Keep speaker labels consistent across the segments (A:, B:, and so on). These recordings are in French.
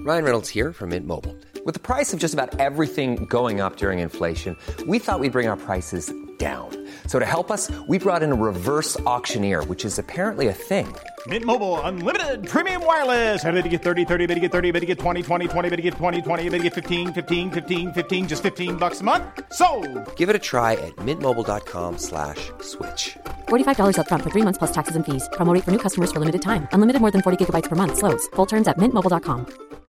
A: Ryan Reynolds here from Mint Mobile. With the price of just about everything going up during inflation, we thought we'd bring our prices down. So to help us, we brought in a reverse auctioneer, which is apparently a thing.
B: Mint Mobile Unlimited Premium Wireless. How to get 30, 30, bit to get 30, bit to get 20, 20, 20, bit to get 20, 20, bit to get 15, 15, 15, 15, just $15 a month? Sold!
A: Give it a try at mintmobile.com/switch.
C: $45 up front for 3 months plus taxes and fees. Promo rate for new customers for limited time. Unlimited more than 40 gigabytes per month. Slows full terms at mintmobile.com.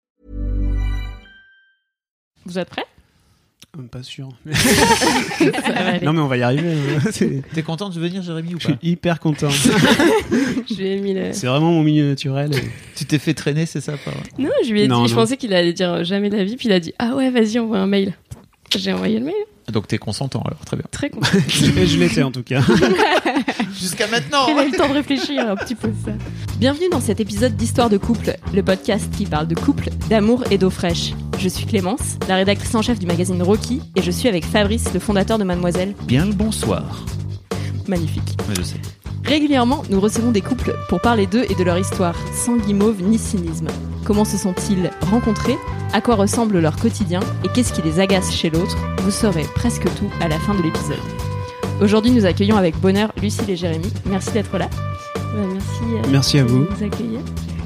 D: Vous êtes prêts?
E: Pas sûr.
D: Non
E: mais on va y arriver.
F: T'es content de venir, Jérémy, ou pas?
E: Je suis hyper content.
D: C'est
E: vraiment mon milieu naturel.
F: Tu t'es fait traîner, c'est ça?
D: Non, je lui ai dit, je pensais qu'il allait dire jamais de la vie, puis il a dit ah ouais, vas-y, envoie un mail. J'ai envoyé le mail.
F: Donc t'es consentant alors, très bien.
D: Très content.
E: Je l'étais en tout cas.
F: Jusqu'à maintenant.
D: Il a eu le temps de réfléchir un petit peu ça. Bienvenue dans cet épisode d'Histoire de couple, le podcast qui parle de couple, d'amour et d'eau fraîche. Je suis Clémence, la rédactrice en chef du magazine Rocky, et je suis avec Fabrice, le fondateur de Mademoiselle.
F: Bien le bonsoir.
D: Magnifique.
F: Ouais, je sais.
D: Régulièrement, nous recevons des couples pour parler d'eux et de leur histoire, sans guimauve ni cynisme. Comment se sont-ils rencontrés? À quoi ressemble leur quotidien? Et qu'est-ce qui les agace chez l'autre? Vous saurez presque tout à la fin de l'épisode. Aujourd'hui, nous accueillons avec bonheur Lucille et Jérémy. Merci d'être là.
E: Merci à vous.
D: De nous accueillir.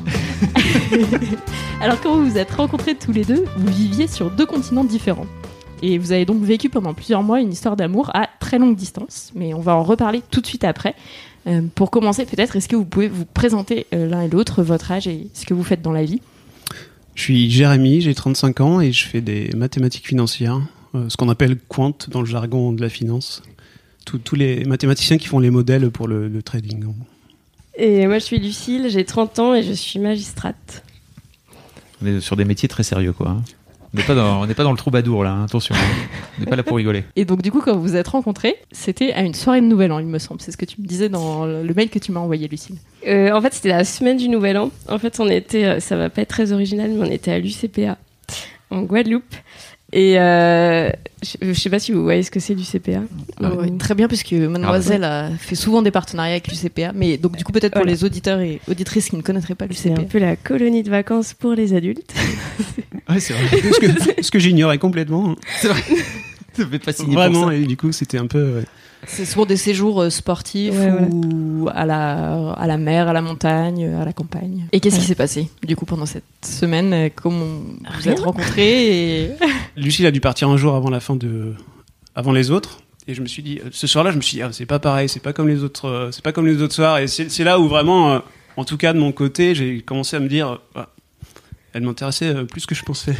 D: Alors, quand vous vous êtes rencontrés tous les deux, vous viviez sur 2 continents différents. Et vous avez donc vécu pendant plusieurs mois une histoire d'amour à très longue distance. Mais on va en reparler tout de suite après. Pour commencer, peut-être, est-ce que vous pouvez vous présenter l'un et l'autre, votre âge et ce que vous faites dans la vie?
E: Je suis Jérémy, j'ai 35 ans et je fais des mathématiques financières, ce qu'on appelle quant dans le jargon de la finance. Tous les mathématiciens qui font les modèles pour le trading.
G: Et moi je suis Lucille, j'ai 30 ans et je suis magistrate.
F: On est sur des métiers très sérieux, quoi. On n'est pas dans le troubadour, là, attention. On n'est pas là pour rigoler.
D: Et donc, du coup, quand vous vous êtes rencontrés, c'était à une soirée de Nouvel An, il me semble. C'est ce que tu me disais dans le mail que tu m'as envoyé, Lucille.
G: En fait, c'était la semaine du Nouvel An. En fait, on était, ça va pas être très original, mais on était à l'UCPA, en Guadeloupe. Et je sais pas si vous voyez ce que c'est l'UCPA.
D: Ouais, très bien, puisque Mademoiselle a fait souvent des partenariats avec l'UCPA. Mais donc, du coup, peut-être pour les auditeurs et auditrices qui ne connaîtraient pas l'UCPA.
G: C'est un peu la colonie de vacances pour les adultes.
E: Ouais, c'est vrai. ce que j'ignorais complètement.
F: C'est vrai. Ça fait pas signer
E: vraiment,
F: pour ça.
E: Et du coup, c'était un peu... Ouais.
D: C'est souvent des séjours sportifs ou à la mer, à la montagne, à la campagne. Et qu'est-ce qui s'est passé, du coup, pendant cette semaine? Comment vous êtes rencontrés et...
E: Lucille a dû partir un jour avant les autres. Et je me suis dit, ce soir-là, c'est pas pareil, c'est pas comme les autres soirs. Et c'est là où vraiment, en tout cas de mon côté, j'ai commencé à me dire, elle m'intéressait plus que je pensais.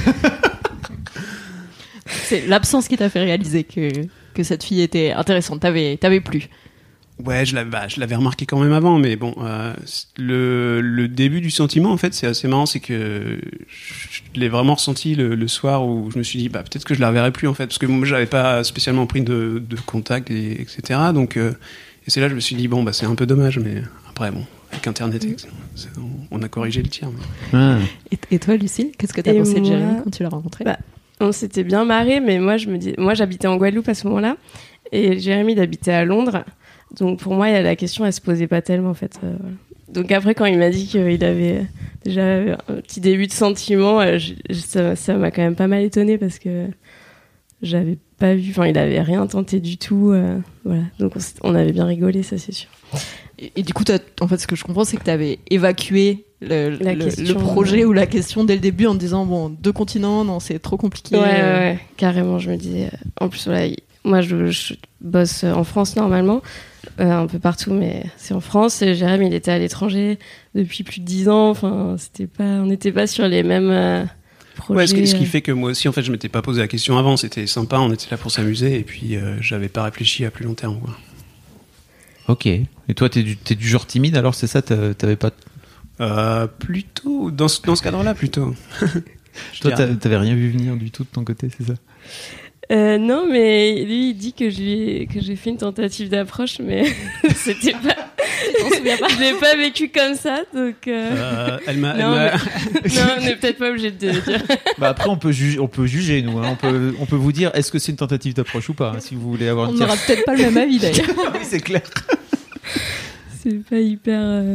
D: C'est l'absence qui t'a fait réaliser que cette fille était intéressante. T'avais plu.
E: Ouais, je l'avais remarqué quand même avant, mais bon, le début du sentiment, en fait, c'est assez marrant, c'est que je l'ai vraiment ressenti le soir où je me suis dit, peut-être que je la reverrai plus, en fait, parce que moi, j'avais pas spécialement pris de contact, etc. Donc, et c'est là que je me suis dit, c'est un peu dommage, mais après, bon, avec Internet, on a corrigé le tir. Mais...
D: Et toi, Lucille, qu'est-ce que t'as pensé de Jérémy quand tu l'as rencontré?
G: On s'était bien marré, mais moi, j'habitais en Guadeloupe à ce moment-là, et Jérémy, il habitait à Londres. Donc pour moi, la question, elle se posait pas tellement, en fait. Donc après, quand il m'a dit qu'il avait déjà un petit début de sentiment, ça m'a quand même pas mal étonnée parce que j'avais pas vu, il avait rien tenté du tout. Voilà. Donc on avait bien rigolé, ça c'est sûr.
D: Et du coup, en fait, ce que je comprends, c'est que t'avais évacué le projet ou la question dès le début en te disant, 2 continents, non, c'est trop compliqué.
G: Ouais, carrément, je me disais. En plus, voilà, moi, je bosse en France normalement. Un peu partout, mais c'est en France. Et Jérémy, il était à l'étranger depuis plus de 10 ans. Enfin, on n'était pas sur les mêmes projets.
E: Ouais, ce qui fait que moi aussi, en fait, je m'étais pas posé la question avant. C'était sympa, on était là pour s'amuser, et puis j'avais pas réfléchi à plus long terme, quoi.
F: Ok. Et toi, t'es du genre timide, alors c'est ça? T'avais pas...
E: Plutôt, dans ce cadre-là, plutôt.
F: Toi, t'avais rien vu venir du tout de ton côté, c'est ça?
G: Non, mais lui, il dit que j'ai fait une tentative d'approche, mais c'était pas...
D: Je m'en souviens pas.
G: Je l'ai pas vécu comme ça, donc...
E: Elle m'a...
G: Non, on n'est peut-être pas obligé de dire.
F: Après, on peut juger, nous. Hein. On peut vous dire, est-ce que c'est une tentative d'approche ou pas, hein, si vous voulez avoir une...
D: On n'aura peut-être pas le même avis, d'ailleurs.
F: Oui, c'est clair.
G: C'est pas hyper...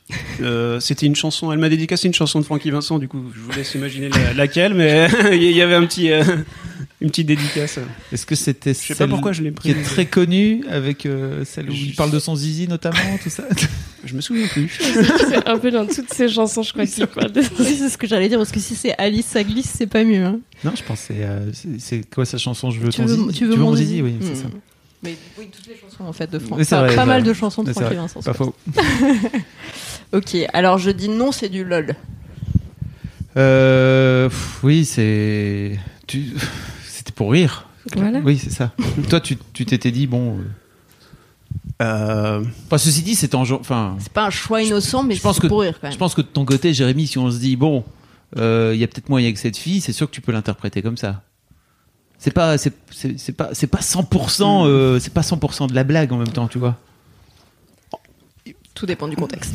E: C'était une chanson, elle m'a dédicacé une chanson de Francky Vincent, du coup je vous laisse imaginer laquelle, mais il y avait une petite dédicace.
F: Est-ce que c'était
E: Je sais pas pourquoi je l'ai pris.
F: qui est très connue avec celle où il parle de son zizi notamment, tout ça?
E: Je me souviens plus.
G: C'est un peu dans toutes ces chansons, je crois qu'il parle de...
D: C'est ce que j'allais dire, parce que si c'est Alice, ça glisse, c'est pas mieux. Hein.
F: Non, je pense que c'est quoi sa chanson? Je veux
D: Tu
F: ton
D: veux-
F: zizi.
D: tu veux mon zizi,
F: oui, c'est ça.
D: Mais oui, toutes les chansons en fait de Franck.
F: Oui, c'est
D: Enfin,
F: vrai,
D: pas
F: c'est
D: mal
F: vrai.
D: de chansons de
F: C'est
D: Francky
F: vrai,
D: Vincent.
F: pas faux.
D: Ok, alors je dis non, c'est du lol.
F: Oui, c'était pour rire.
G: Voilà.
F: Oui, c'est ça. Toi, tu t'étais dit bon. Enfin, ceci dit, c'est enfin.
D: C'est pas un choix innocent, mais
F: je pense
D: c'est
F: que
D: pour rire quand même.
F: je pense que de ton côté, Jérémy, si on se dit bon, il y a peut-être moyen que cette fille, c'est sûr que tu peux l'interpréter comme ça. C'est pas 100%, c'est pas 100% de la blague en même temps, tu vois.
D: Tout dépend du contexte.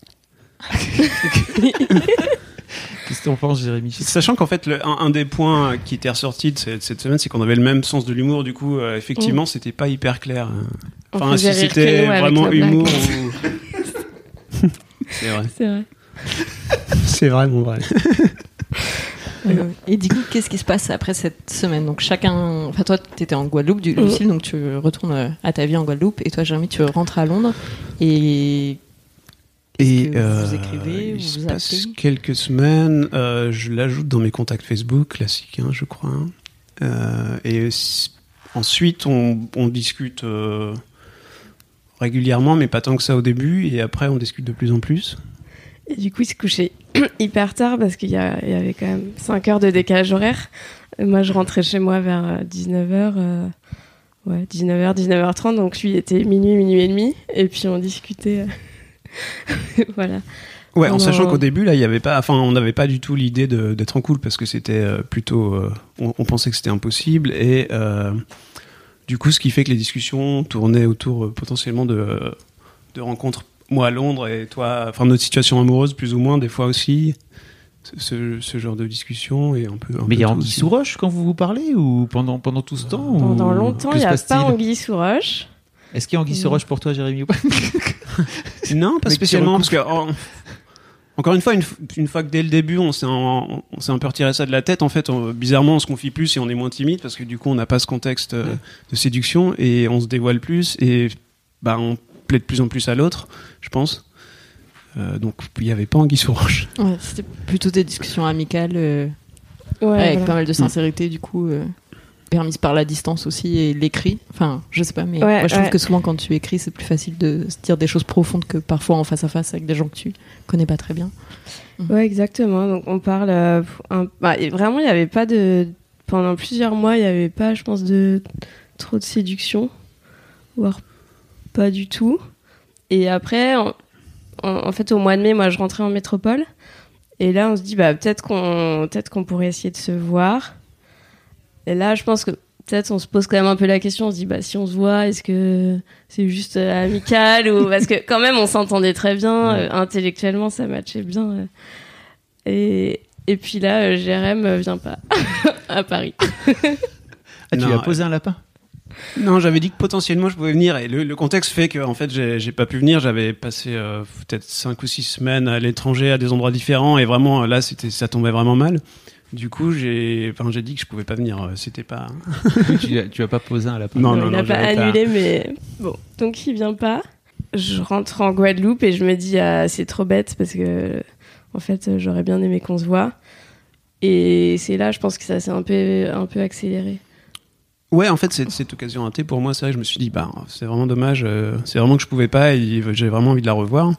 F: Qu'est-ce que t'en penses, Jérémy?
E: Sachant qu'en fait, un des points qui était ressorti de cette semaine, c'est qu'on avait le même sens de l'humour. Du coup, effectivement, c'était pas hyper clair.
G: On
E: Enfin,
G: faisait
E: si
G: rire
E: c'était
G: que nous avec
E: vraiment
G: la blague.
E: humour ou... C'est vrai.
G: C'est vrai.
E: C'est vraiment vrai.
D: Et du coup, qu'est-ce qui se passe après cette semaine? Donc chacun, enfin toi, t'étais en Guadeloupe, Lucille, donc tu retournes à ta vie en Guadeloupe, et toi, Jérémy, tu rentres à Londres. Et
E: Et
D: vous écrivez,
E: il
D: vous
E: se
D: vous
E: passe
D: appelez
E: quelques semaines, je l'ajoute dans mes contacts Facebook, classique, hein, je crois. Ensuite, on discute régulièrement, mais pas tant que ça au début, et après, on discute de plus en plus.
G: Et du coup, il se couchait hyper tard parce qu'il y avait quand même 5 heures de décalage horaire. Moi, je rentrais chez moi vers 19h, 19h30, donc lui, il était minuit et demi, et puis on discutait. Voilà.
E: Ouais, en
G: Non.
E: sachant qu'au début, là, il y avait pas, enfin, on n'avait pas du tout l'idée d'être en couple parce que c'était plutôt, on pensait que c'était impossible et du coup, ce qui fait que les discussions tournaient autour potentiellement de rencontres, moi à Londres et toi, enfin, notre situation amoureuse plus ou moins, des fois aussi, ce genre de discussion et un peu.
F: Mais il y a
E: tout
F: Anguille
E: aussi.
F: sous roche quand vous vous parlez ou pendant tout ce temps?
G: Pendant
F: ou
G: longtemps,
F: que
G: il n'y
F: se
G: a
F: passe-t-il?
G: pas anguille sous roche.
F: Est-ce qu'il y a Anguille sous roche pour toi, Jérémy, ou pas?
E: Non, pas
F: Mais
E: spécialement,
F: qui
E: parce que encore une fois, une fois que dès le début on s'est un peu retiré ça de la tête, en fait, bizarrement on se confie plus et on est moins timide parce que du coup on n'a pas ce contexte de séduction et on se dévoile plus et bah on plaît de plus en plus à l'autre, je pense. Donc il n'y avait pas Anguille sous roche.
D: Ouais, c'était plutôt des discussions amicales
G: Ouais,
D: avec
G: voilà.
D: pas mal de sincérité, du coup, permise par la distance aussi et l'écrit. Enfin, je sais pas, mais
G: Ouais,
D: moi je trouve
G: ouais.
D: que souvent quand tu écris, c'est plus facile de se dire des choses profondes que parfois en face à face avec des gens que tu connais pas très bien.
G: Ouais, exactement. Donc on parle. Et vraiment, il n'y avait pas de. Pendant plusieurs mois, il n'y avait pas, je pense, trop de séduction, voire pas du tout. Et après, en fait, au mois de mai, moi, je rentrais en métropole. Et là, on se dit, peut-être qu'on pourrait essayer de se voir. Et là, je pense que peut-être on se pose quand même un peu la question. On se dit, si on se voit, est-ce que c'est juste amical ou parce que quand même, on s'entendait très bien. Intellectuellement, ça matchait bien. Et puis là, Jérém vient pas à Paris.
F: Ah, tu
E: Non,
F: lui as posé un lapin?
E: Non, j'avais dit que potentiellement je pouvais venir et le contexte fait que en fait j'ai pas pu venir. J'avais passé peut-être 5 ou 6 semaines à l'étranger à des endroits différents et vraiment là ça tombait vraiment mal. Du coup j'ai dit que je pouvais pas venir. C'était pas.
F: Tu as pas posé un lapin?
E: Non,
G: Il n'a pas
E: j'avais
G: annulé, mais bon. Donc il vient pas. Je rentre en Guadeloupe et je me dis, c'est trop bête parce que en fait j'aurais bien aimé qu'on se voit. Et c'est là, je pense que ça s'est un peu accéléré.
E: Ouais, en fait, cette occasion ratée pour moi, c'est vrai que je me suis dit, c'est vraiment dommage, c'est vraiment que je pouvais pas et j'ai vraiment envie de la revoir.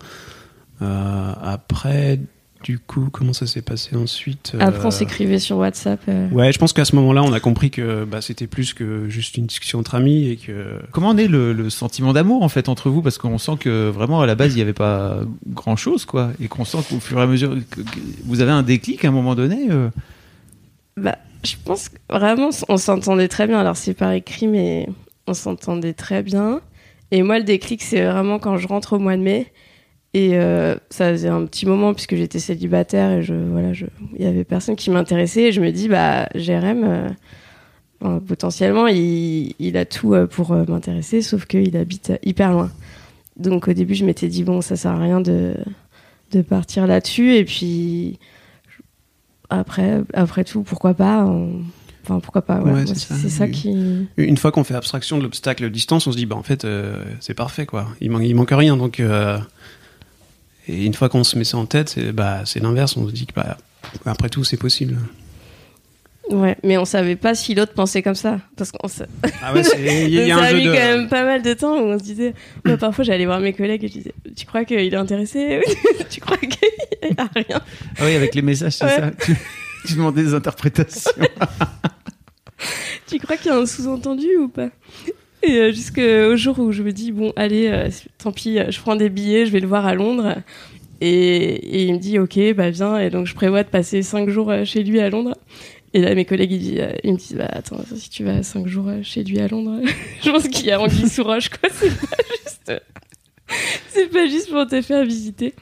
E: Après, du coup, comment ça s'est passé ensuite
G: Après, on s'écrivait sur WhatsApp.
E: Ouais, je pense qu'à ce moment-là, on a compris que c'était plus que juste une discussion entre amis et que.
F: Comment est le sentiment d'amour en fait entre vous? Parce qu'on sent que vraiment à la base il n'y avait pas grand chose quoi, et qu'on sent qu'au fur et à mesure que vous avez un déclic à un moment donné.
G: Je pense que vraiment, on s'entendait très bien. Alors, c'est par écrit, mais on s'entendait très bien. Et moi, le déclic, c'est vraiment quand je rentre au mois de mai. Et ça faisait un petit moment, puisque j'étais célibataire et il y avait personne qui m'intéressait. Et je me dis, Jérém, potentiellement, il a tout pour m'intéresser, sauf qu'il habite hyper loin. Donc, au début, je m'étais dit, bon, ça sert à rien de partir là-dessus. Et puis après tout, pourquoi pas pourquoi pas.
E: Ouais,
G: Moi, c'est ça qui.
E: Une fois qu'on fait abstraction de l'obstacle distance, on se dit en fait c'est parfait quoi. Il manque rien donc. Et une fois qu'on se met ça en tête, c'est l'inverse. On se dit que après tout c'est possible.
G: Ouais, mais on savait pas si l'autre pensait comme ça, parce qu'on
E: Ah ouais, il y a
G: ça
E: un
G: a
E: jeu
G: mis
E: de.
G: quand même pas mal de temps où on se disait. Moi, parfois, j'allais voir mes collègues et je disais, tu crois qu'il est intéressé? Tu crois qu'il a rien?
F: Ah oui, avec les messages, c'est ça. Tu demandais des interprétations.
G: Tu crois qu'il y a un sous-entendu ou pas? Et jusqu'au jour où je me dis, bon, allez, tant pis, je prends des billets, je vais le voir à Londres. Et il me dit, ok, viens. Et donc, je prévois de passer 5 jours chez lui à Londres. Et là, mes collègues, ils me disent, attends, si tu vas 5 jours chez lui à Londres, je pense qu'il y a anguille sous roche, quoi. C'est pas juste pour te faire visiter.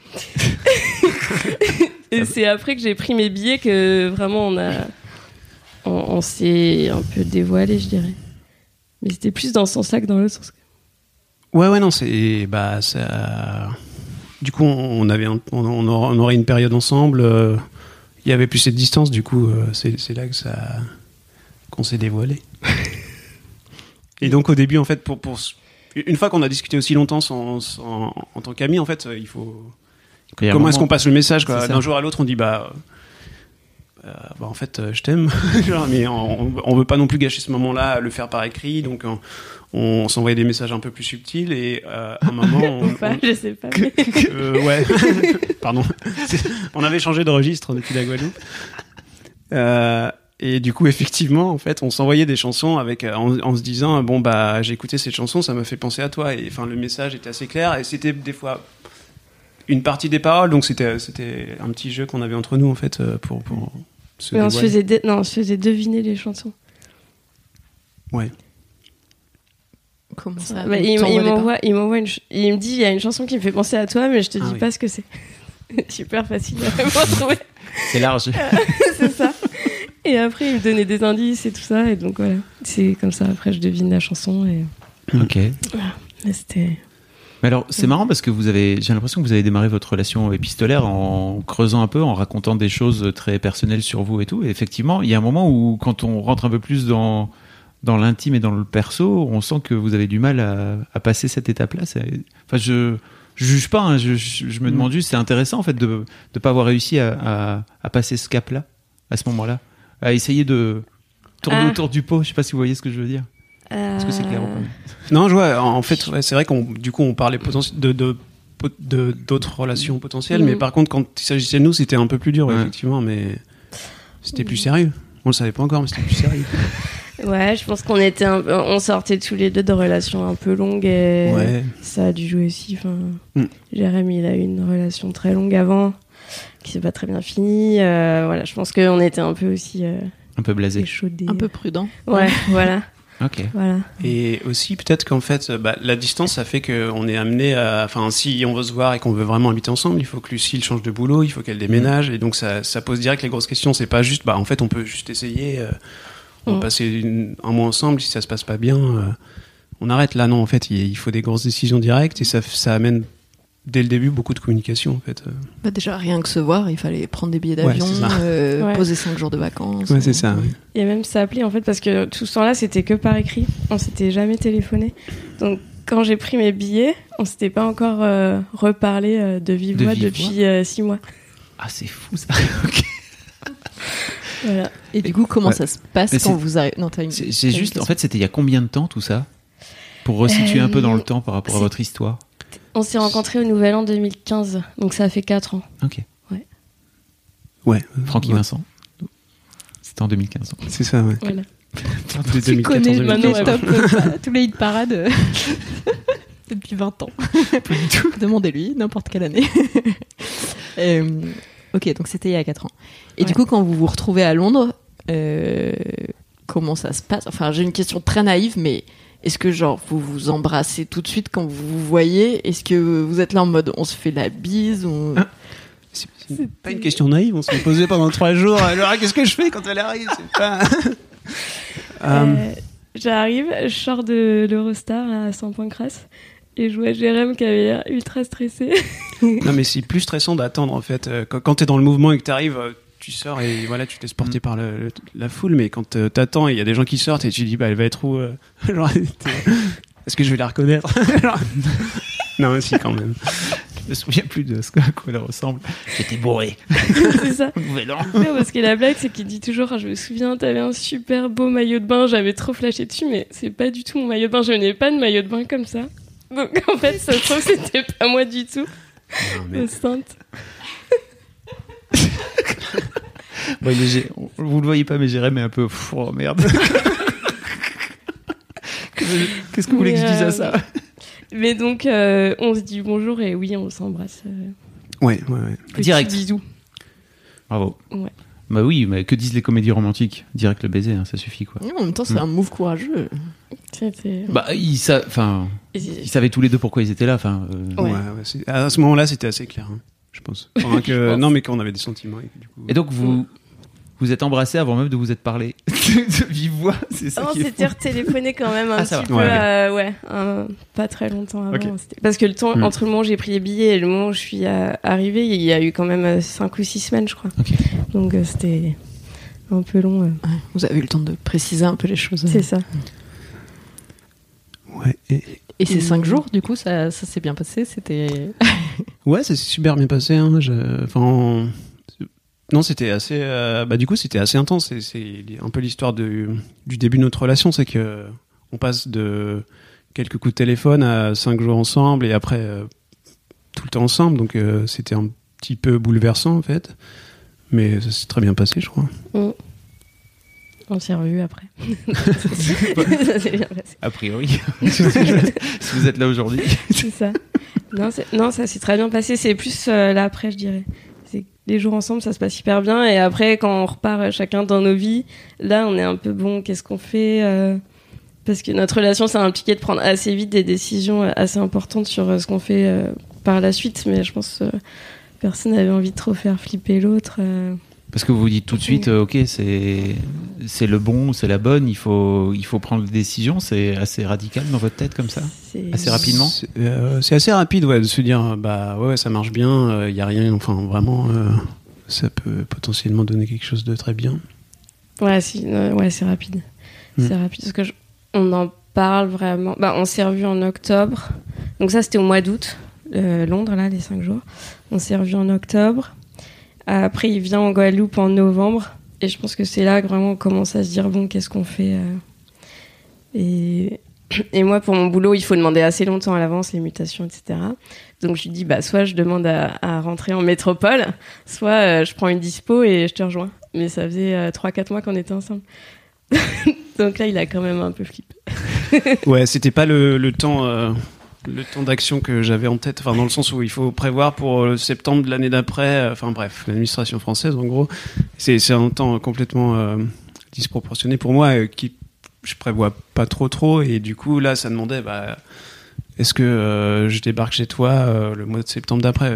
G: Et c'est après que j'ai pris mes billets que vraiment on s'est un peu dévoilé, je dirais. Mais c'était plus dans ce sens-là que dans l'autre sens.
E: Ouais, non, c'est. Ça. Du coup, on aurait une période ensemble. Il y avait plus cette distance, du coup, c'est là qu'on s'est dévoilé. Et donc, au début, en fait, une fois qu'on a discuté aussi longtemps en tant qu'amis, en fait, il faut. Comment est-ce qu'on passe le message, quoi? D'un jour à l'autre, on dit en fait, je t'aime. Mais on veut pas non plus gâcher ce moment-là, le faire par écrit, donc on s'envoyait des messages un peu plus subtils et à un moment
G: je sais pas.
E: ouais, pardon. On avait changé de registre depuis la Guadeloupe. Et du coup, effectivement, en fait, on s'envoyait des chansons en se disant j'ai écouté cette chanson, ça m'a fait penser à toi. Et enfin, le message était assez clair et c'était des fois une partie des paroles, donc c'était un petit jeu qu'on avait entre nous en fait pour se
G: Mais
E: dévoiler.
G: on se faisait deviner les chansons.
E: Ouais.
D: Comment ça?
G: Il me dit, il y a une chanson qui me fait penser à toi, mais je te dis pas ce que c'est. Super facile à retrouver.
F: C'est large.
G: C'est ça. Et après, il me donnait des indices et tout ça, et donc voilà. C'est comme ça. Après, je devine la chanson et.
F: Ok.
G: Voilà. Mais c'était.
F: Mais alors, c'est marrant parce que j'ai l'impression que vous avez démarré votre relation épistolaire en creusant un peu, en racontant des choses très personnelles sur vous et tout. Et effectivement, il y a un moment où, quand on rentre un peu plus dans l'intime et dans le perso, on sent que vous avez du mal à passer cette étape-là. Enfin, je juge pas, hein, je me demande juste, c'est intéressant en fait de pas avoir réussi à passer ce cap-là, à ce moment-là, à essayer de tourner autour du pot. Je sais pas si vous voyez ce que je veux dire. Est-ce que c'est clair ou pas?
E: Non, je vois. En fait, c'est vrai on parlait d'autres relations potentielles, mais par contre, quand il s'agissait de nous, c'était un peu plus dur, effectivement, mais c'était plus sérieux. On le savait pas encore, mais c'était plus sérieux.
G: Ouais, je pense on sortait tous les deux de relations un peu longues et ça a dû jouer aussi. Jérémy, il a eu une relation très longue avant, qui s'est pas très bien finie. Voilà, je pense qu'on était un peu aussi
F: un peu blasé,
G: échaudés.
D: Un peu prudent.
G: Ouais, voilà.
F: Ok.
G: Voilà.
E: Et aussi peut-être qu'en fait, la distance, ça fait qu'on est amené à. Enfin, si on veut se voir et qu'on veut vraiment habiter ensemble, il faut que Lucille change de boulot, il faut qu'elle déménage, et donc ça pose direct les grosses questions. C'est pas juste, en fait, on peut juste essayer. On va passer un mois ensemble, si ça se passe pas bien, on arrête. Là, non, en fait, il faut des grosses décisions directes et ça amène dès le début beaucoup de communication, en fait.
D: Déjà, rien que se voir, il fallait prendre des billets d'avion, poser 5 jours de vacances.
E: Ouais, c'est ça. Oui.
G: Et même s'appeler, en fait, parce que tout ce temps-là, c'était que par écrit. On s'était jamais téléphoné. Donc, quand j'ai pris mes billets, on s'était pas encore reparlé de vive voix depuis 6 mois.
F: Ah, c'est fou, ça. Ok.
G: Voilà.
D: Et du coup, comment ça se passe quand vous arrivez? Non,
F: c'est juste, en fait, c'était il y a combien de temps tout ça? Pour resituer un peu dans le temps par rapport à votre histoire.
G: On s'est rencontrés au Nouvel An 2015, donc ça fait 4 ans.
F: Ok.
E: Ouais.
F: Francky Vincent. C'était en 2015.
E: C'est ça, ouais.
G: Voilà.
D: Tu connais maintenant tous les hit parades depuis 20 ans. Demandez-lui, n'importe quelle année. Ok, donc c'était il y a 4 ans. Et du coup, quand vous vous retrouvez à Londres, comment ça se passe? Enfin, j'ai une question très naïve, mais est-ce que vous vous embrassez tout de suite quand vous vous voyez? Est-ce que vous êtes là en mode on se fait la bise
E: C'est pas une question naïve, on s'est posé pendant 3 jours. Alors, qu'est-ce que je fais quand elle arrive? C'est pas...
G: J'arrive, je sors de l'Eurostar à Saint-Pancras Et je vois Jérém qui avait l'air ultra stressé.
E: Non, mais c'est plus stressant d'attendre en fait. Quand t'es dans le mouvement et que t'arrives, tu sors et voilà, tu te laisses porter par la foule. Mais quand t'attends et il y a des gens qui sortent et tu dis, bah, elle va être où genre, est-ce que je vais la reconnaître? Non, mais si, quand même.
F: Je me souviens plus de ce à quoi elle ressemble. J'étais bourré.
G: C'est ça.
F: Nouvel an.
G: Ouais, parce que la blague, c'est qu'il dit toujours, je me souviens, t'avais un super beau maillot de bain, j'avais trop flashé dessus, mais c'est pas du tout mon maillot de bain. Je n'ai pas de maillot de bain comme ça. Donc en fait, ça se trouve, c'était pas moi du tout.
E: Non, mais...
G: Sainte.
F: Bon, vous le voyez pas, mais Jérém est un peu. Oh merde. Qu'est-ce que vous voulez que je dise à ça?
G: Mais donc, on se dit bonjour et oui, on s'embrasse.
E: Ouais.
F: Direct.
G: Bisous.
F: Bravo.
G: Ouais.
F: Bah oui, mais que disent les comédies romantiques? Direct le baiser, hein, ça suffit quoi.
D: En même temps, c'est un move courageux.
F: Bah, ils savaient tous les deux pourquoi ils étaient là.
E: Ouais, à ce moment-là, c'était assez clair, hein, je pense. Enfin, non, mais qu'on avait des sentiments. Et, du coup...
F: et donc, vous êtes embrassés avant même de vous être parlé de vive voix, c'est ça?
G: On s'était retéléphoné quand même un petit peu, pas très longtemps avant.
F: Okay.
G: Parce que le temps, entre le moment où j'ai pris les billets et le moment où je suis arrivée, il y a eu quand même 5 ou 6 semaines, je crois. Okay. Donc c'était un peu long.
D: Ouais, vous avez eu le temps de préciser un peu les choses.
G: C'est ça.
E: Ouais.
D: Et ces 5 jours, du coup, ça s'est bien passé? C'était...
E: Ouais, ça s'est super bien passé. Hein. Non, c'était assez. Du coup, c'était assez intense. C'est un peu l'histoire du début de notre relation, c'est que on passe de quelques coups de téléphone à 5 jours ensemble et après tout le temps ensemble. Donc c'était un petit peu bouleversant en fait, mais ça s'est très bien passé, je crois.
G: On s'est revus après. Ça s'est bien passé.
F: A priori, si vous êtes là aujourd'hui.
G: C'est ça. Non, ça s'est très bien passé. C'est plus là après, je dirais. Les jours ensemble, ça se passe hyper bien. Et après, quand on repart chacun dans nos vies, là, on est un peu bon, qu'est-ce qu'on fait parce que notre relation, ça a impliqué de prendre assez vite des décisions assez importantes sur ce qu'on fait par la suite. Mais je pense que personne n'avait envie de trop faire flipper l'autre.
F: Parce que vous vous dites tout de suite, ok, c'est le bon, c'est la bonne, il faut prendre des décisions. C'est assez radical dans votre tête comme ça, assez rapidement.
E: C'est assez rapide, ouais, de se dire, bah ouais, ça marche bien, il y a rien, enfin vraiment, ça peut potentiellement donner quelque chose de très bien.
G: Ouais, c'est rapide. C'est rapide parce que on en parle vraiment. Bah, on s'est revus en octobre, donc ça c'était au mois d'août, Londres là, les 5 jours. On s'est revus en octobre. Après, il vient en Guadeloupe en novembre. Et je pense que c'est là que vraiment on commence à se dire, bon, qu'est-ce qu'on fait et moi, pour mon boulot, il faut demander assez longtemps à l'avance, les mutations, etc. Donc, je lui dis, bah, soit je demande à rentrer en métropole, soit je prends une dispo et je te rejoins. Mais ça faisait 3-4 mois qu'on était ensemble. Donc là, il a quand même un peu flippé.
E: Ouais, c'était pas le temps... Le temps d'action que j'avais en tête, enfin dans le sens où il faut prévoir pour septembre de l'année d'après, enfin bref, l'administration française en gros, c'est un temps complètement disproportionné pour moi, qui je prévois pas trop, et du coup là ça demandait, est-ce que je débarque chez toi le mois de septembre d'après,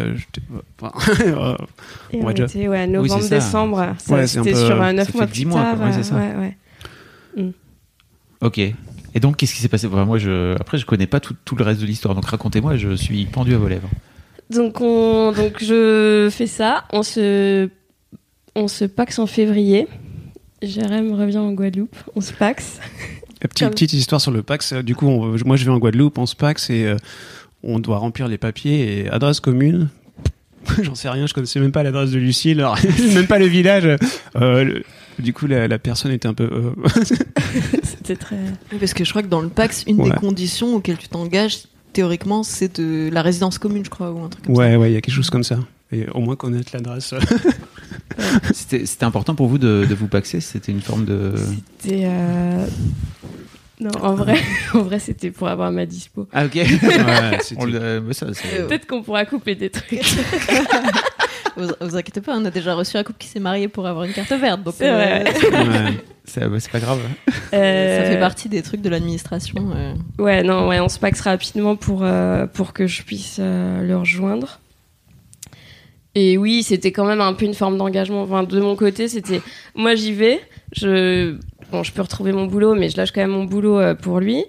G: et on était novembre, décembre, c'était sur 9 mois plus tard.
F: Ouais, c'est ça.
G: Ouais.
F: Ok. Et donc, qu'est-ce qui s'est passé? Moi, après, je connais pas tout le reste de l'histoire. Donc, racontez-moi. Je suis pendu à vos lèvres. Donc
G: je fais ça. On se paxe en février. Jérém revient en Guadeloupe. On se paxe.
E: Petite histoire sur le paxe. Du coup, moi, je vais en Guadeloupe. On se paxe et on doit remplir les papiers et adresse commune. J'en sais rien. Je connaissais même pas l'adresse de Lucille. Même pas le village. Du coup, la personne était un peu...
G: C'était très...
D: Oui, parce que je crois que dans le PAX, une des conditions auxquelles tu t'engages, théoriquement, c'est de la résidence commune, je crois, ou un truc comme ça.
E: Ouais, il y a quelque chose comme ça. Et au moins connaître l'adresse.
F: C'était important pour vous de vous paxer? C'était une forme de...
G: C'était... Non, en vrai, c'était pour avoir ma dispo.
F: Ah, ok.
G: Peut-être qu'on pourra couper des trucs.
D: Vous inquiétez pas, on a déjà reçu un couple qui s'est marié pour avoir une carte verte. Donc
G: c'est vrai.
F: C'est pas grave.
D: Ça fait partie des trucs de l'administration.
G: On se paxe rapidement pour que je puisse le rejoindre. Et oui, c'était quand même un peu une forme d'engagement. Enfin, de mon côté, c'était... Moi, j'y vais. Je peux retrouver mon boulot, mais je lâche quand même mon boulot pour lui.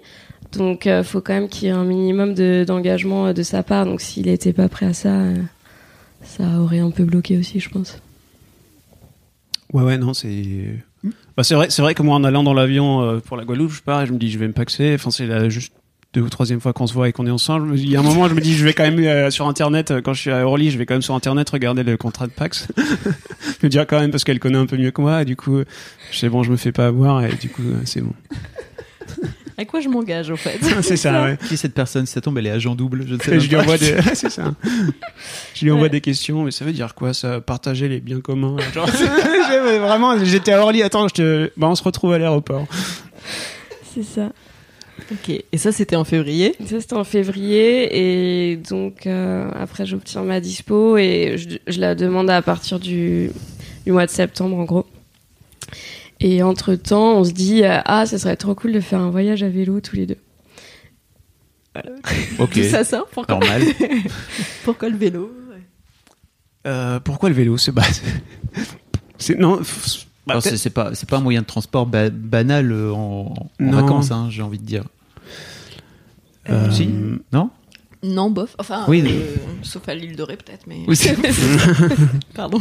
G: Donc, faut quand même qu'il y ait un minimum d'engagement de sa part. Donc, s'il n'était pas prêt à ça, ça aurait un peu bloqué aussi, je pense.
E: Ouais, non, c'est. Bah, c'est vrai que moi, en allant dans l'avion pour la Guadeloupe, je pars et je me dis, je vais me paxer. Enfin, c'est juste 2 ou 3e fois qu'on se voit et qu'on est ensemble. Il y a un moment, je me dis, je vais quand même sur Internet, quand je suis à Orly, je vais quand même sur Internet regarder le contrat de Pax. Je me dis quand même parce qu'elle connaît un peu mieux que moi. Et du coup, je sais, bon, je me fais pas avoir et du coup, c'est bon.
D: À quoi je m'engage, au fait?
E: C'est ça, ouais.
F: Qui est cette personne? Si ça tombe, elle est agent double. Je ne sais
E: Et
F: pas.
E: je lui envoie des... c'est ça. Je lui envoie des questions, mais ça veut dire quoi, ça? Partager les biens communs? Genre... Vraiment, j'étais à Orly, attends, on se retrouve à l'aéroport.
G: C'est ça.
D: Ok, et ça c'était en février?
G: Ça c'était en février, et donc après j'obtiens ma dispo et je la demande à partir du mois de septembre en gros. Et entre-temps, on se dit ça serait trop cool de faire un voyage à vélo tous les deux. Voilà.
F: Ok.
D: Tout ça sort? Pourquoi?
F: Normal.
D: Pourquoi le vélo?
E: Pourquoi le vélo? Non...
F: Alors, c'est pas un moyen de transport banal en vacances, hein, j'ai envie de dire. Si? Non?
D: Non, bof. Enfin,
F: oui,
D: sauf à l'île de Ré peut-être, mais...
F: Oui,
D: Pardon.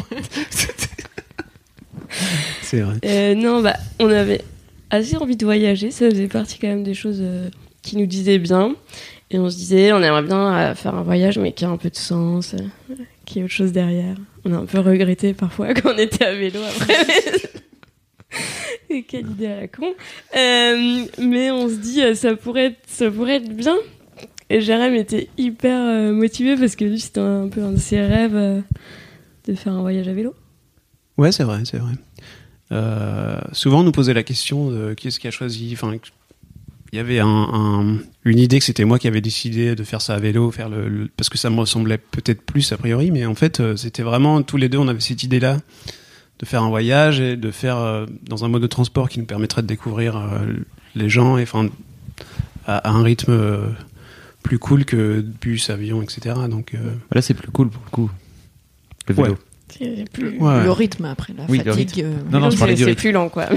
E: C'est vrai.
G: Non, on avait assez envie de voyager. Ça faisait partie quand même des choses qui nous disaient bien. Et on se disait, on aimerait bien faire un voyage, mais qui a un peu de sens, qui ait autre chose derrière. On a un peu regretté parfois quand on était à vélo après. Et quelle idée à la con. Mais on se dit, ça pourrait être bien. Et Jérém était hyper motivé parce que lui, c'était un peu un de ses rêves de faire un voyage à vélo.
E: Ouais, c'est vrai. Souvent, on nous posait la question de qui est-ce qui a choisi. Enfin, il y avait une idée que c'était moi qui avais décidé de faire ça à vélo, parce que ça me ressemblait peut-être plus a priori, mais en fait, c'était vraiment tous les deux, on avait cette idée-là de faire un voyage et de faire dans un mode de transport qui nous permettrait de découvrir les gens, et enfin à un rythme plus cool que bus, avion, etc. Donc
F: là, c'est plus cool pour le coup. Le vélo.
E: Ouais.
G: C'est plus...
E: Ouais.
D: Le rythme après la fatigue.
F: Non, je parlais du
G: c'est
F: rythme.
G: plus lent, quoi.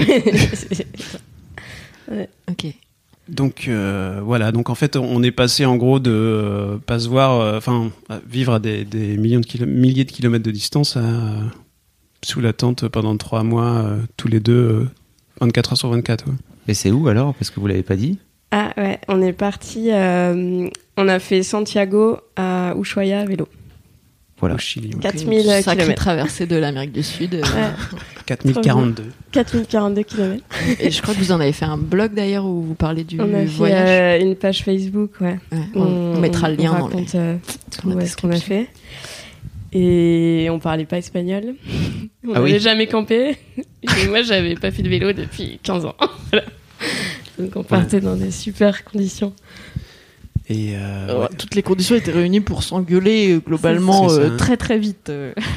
D: Ouais. Ok.
E: Donc voilà, donc en fait on est passé en gros de pas se voir, vivre à des milliers de kilomètres de distance sous la tente pendant 3 mois, tous les deux, 24 heures sur 24. Ouais.
F: Et c'est où alors? Parce que vous l'avez pas dit.
G: Ah ouais, on est parti, on a fait Santiago à Ushuaia à vélo.
F: Voilà.
E: Au Chili. Ouais.
G: 4000
D: Sacrée
G: km.
D: traversée de l'Amérique du Sud.
G: Ouais.
E: 4042.
G: 4042 km.
D: Et je crois que vous en avez fait un blog d'ailleurs où vous parlez du
G: On a
D: voyage.
G: fait une page Facebook, ouais.
D: Ouais, on mettra le lien
G: on
D: dans
G: raconte
D: dans la
G: tout ce qu'on a
D: description.
G: fait. Et on parlait pas espagnol. On
F: Ah oui.
G: n'avait jamais campé. Et moi, j'avais pas fait de vélo depuis 15 ans. Voilà. Donc on partait dans des super conditions.
E: Et
D: Ouais, toutes les conditions étaient réunies pour s'engueuler globalement
E: C'est ça.
D: très très vite.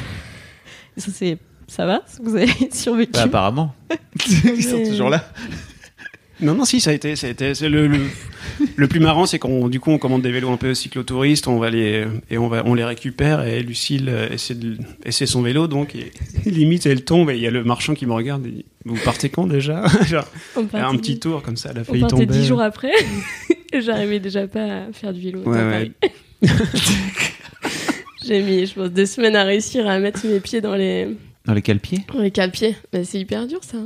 D: Ça va? Vous avez survécu?
F: Bah, apparemment. Ils sont toujours là.
E: Non, si, ça a été c'est le plus marrant, c'est qu'on commande des vélos un peu cyclotouristes, on les récupère, et Lucille essaie son vélo, donc et, limite elle tombe et il y a le marchand qui me regarde et dit, vous partez quand déjà? Genre,
G: On partait,
E: un petit tour comme ça, elle a
G: on
E: failli
G: partait
E: tomber.
G: 10 jours après. Et j'arrivais déjà pas à faire du vélo.
E: Ouais,
G: dans
E: ouais.
G: Paris. J'ai mis, je pense, 2 semaines à réussir à mettre mes pieds dans les
F: Dans les cale-pieds.
G: cale-pieds. Bah, c'est hyper dur, ça. Hein.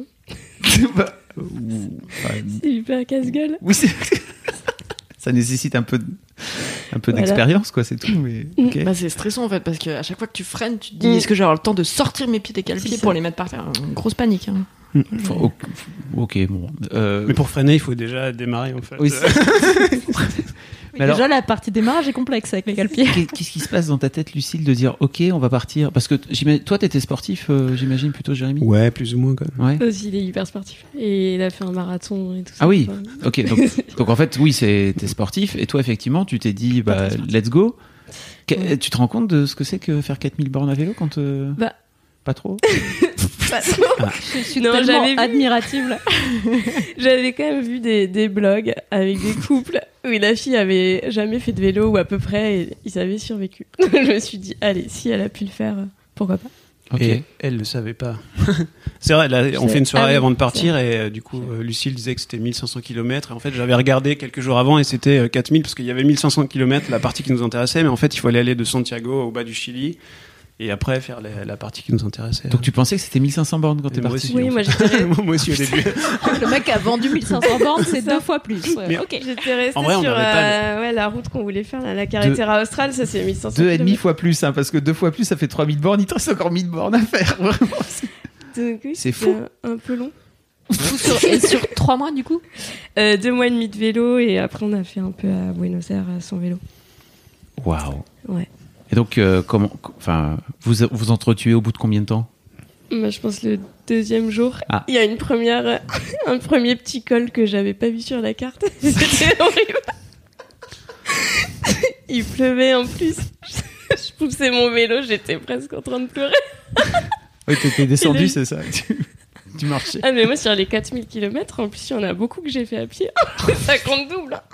G: C'est hyper casse-gueule.
F: Oui, ça nécessite un peu
G: Voilà.
F: d'expérience, quoi, c'est tout. Mais... ok.
D: Bah, c'est stressant en fait parce qu'à chaque fois que tu freines, tu te dis est-ce que j'ai avoir le temps de sortir mes pieds des
G: C'est
D: cale-pieds
G: ça.
D: pour les mettre par terre? Une grosse panique. Hein.
F: Enfin, ok, bon.
E: Mais pour freiner, il faut déjà démarrer en fait.
F: Oui,
D: Oui,
F: Mais alors-
D: déjà la partie démarrage est complexe avec les cale-pieds.
F: Qu'est-ce qui se passe dans ta tête, Lucille, de dire ok, on va partir? Parce que toi, t'étais sportif, j'imagine plutôt, Jérémy.
E: Ouais, plus ou moins quand même.
F: Ouais.
G: Aussi, il est hyper sportif. Et il a fait un marathon et tout ça.
F: Ah oui.
G: Enfin,
F: Ok, donc en fait, oui, t'es sportif, et toi, effectivement, tu t'es dit,
G: Pas
F: bah,
G: très sportif.
F: let's go.
G: Ouais.
F: Tu te rends compte de ce que c'est que faire 4000 bornes à vélo quand
G: Bah.
F: Pas trop.
D: Je suis
G: Non,
D: tellement
G: j'avais vu.
D: admirative là.
G: J'avais quand même vu des blogs avec des couples où la fille avait jamais fait de vélo ou à peu près et ils avaient survécu. Je me suis dit, allez, si elle a pu le faire, pourquoi pas.
F: Ok.
E: Et elle le savait pas. C'est vrai, là, on fait une soirée
G: Ah oui,
E: avant de partir et du coup, Lucille disait que c'était 1500 km. Et en fait, j'avais regardé quelques jours avant et c'était 4000 parce qu'il y avait 1500 km, la partie qui nous intéressait. Mais en fait, il fallait aller de Santiago au bas du Chili et après faire la partie qui nous intéressait.
F: Donc tu pensais que c'était 1500 bornes quand t'es
E: Moi
F: parti?
E: aussi,
G: Oui,
E: en
G: moi
E: fait.
G: j'étais
E: Moi aussi au début.
D: Le mec a vendu 1500 bornes, c'est 2 fois plus. Ouais,
E: Mais-
D: ok.
G: J'étais restée
E: En vrai, on
G: sur
E: n'avait pas
G: la route qu'on voulait faire, là, la carretera australe, ça c'est 1500
F: 2,5
G: kilomètres.
F: fois plus, hein, parce que 2 fois plus, ça fait 3000 bornes. Il te reste encore 1000 bornes à faire. Vraiment.
G: Donc, oui,
F: C'est
G: c'était
F: fou.
G: un peu long.
D: Et sur 3 mois, du coup
G: 2 mois et demi de vélo et après on a fait un peu à Buenos Aires sans vélo.
F: Waouh.
G: Ouais.
F: Et donc, vous entretuez au bout de combien de temps?
G: Moi, je pense le 2e jour,
F: Ah.
G: il y a un premier petit col que j'avais pas vu sur la carte. C'était horrible. Il pleuvait en plus. Je poussais mon vélo, j'étais presque en train de pleurer.
F: Oui, t'étais descendu,
G: Et le-
F: c'est ça. Tu marchais.
G: Ah mais moi sur les 4000 km, en plus il y en a beaucoup que j'ai fait à pied. Ça compte double. Hein.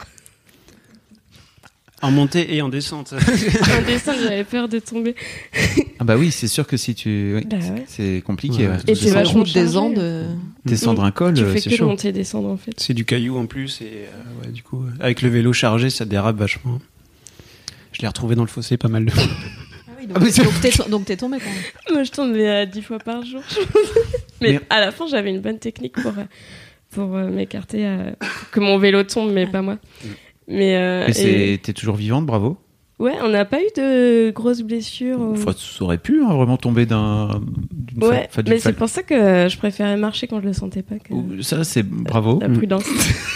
E: En montée et en descente.
G: En descente, j'avais peur de tomber.
F: Ah bah oui, c'est sûr que si tu... oui,
G: Bah ouais.
F: c'est compliqué.
E: Ouais.
F: Ouais.
G: Et
F: Je
G: c'est
F: sens-
G: vachement
D: route des
G: chargé.
D: Andes.
F: Descendre un col,
G: Tu fais
F: c'est
G: que
F: chaud.
G: monter et descendre en fait.
E: C'est du caillou en plus et ouais, du coup, avec le vélo chargé, ça dérape vachement. Je l'ai retrouvé dans le fossé pas mal de fois.
D: Donc t'es tombé quand même.
G: Moi je tombais 10 fois par jour. Mais à la fin j'avais une bonne technique pour m'écarter, que mon vélo tombe mais pas moi. Mais
F: T'es toujours vivante, bravo.
G: ouais, on n'a pas eu de grosses blessures.
F: Enfin, ça aurait pu hein, vraiment tomber d'une
G: Ouais,
F: d'une
G: mais c'est pour ça que je préférais marcher quand je le sentais pas que
F: Ça, c'est bravo.
G: la prudence.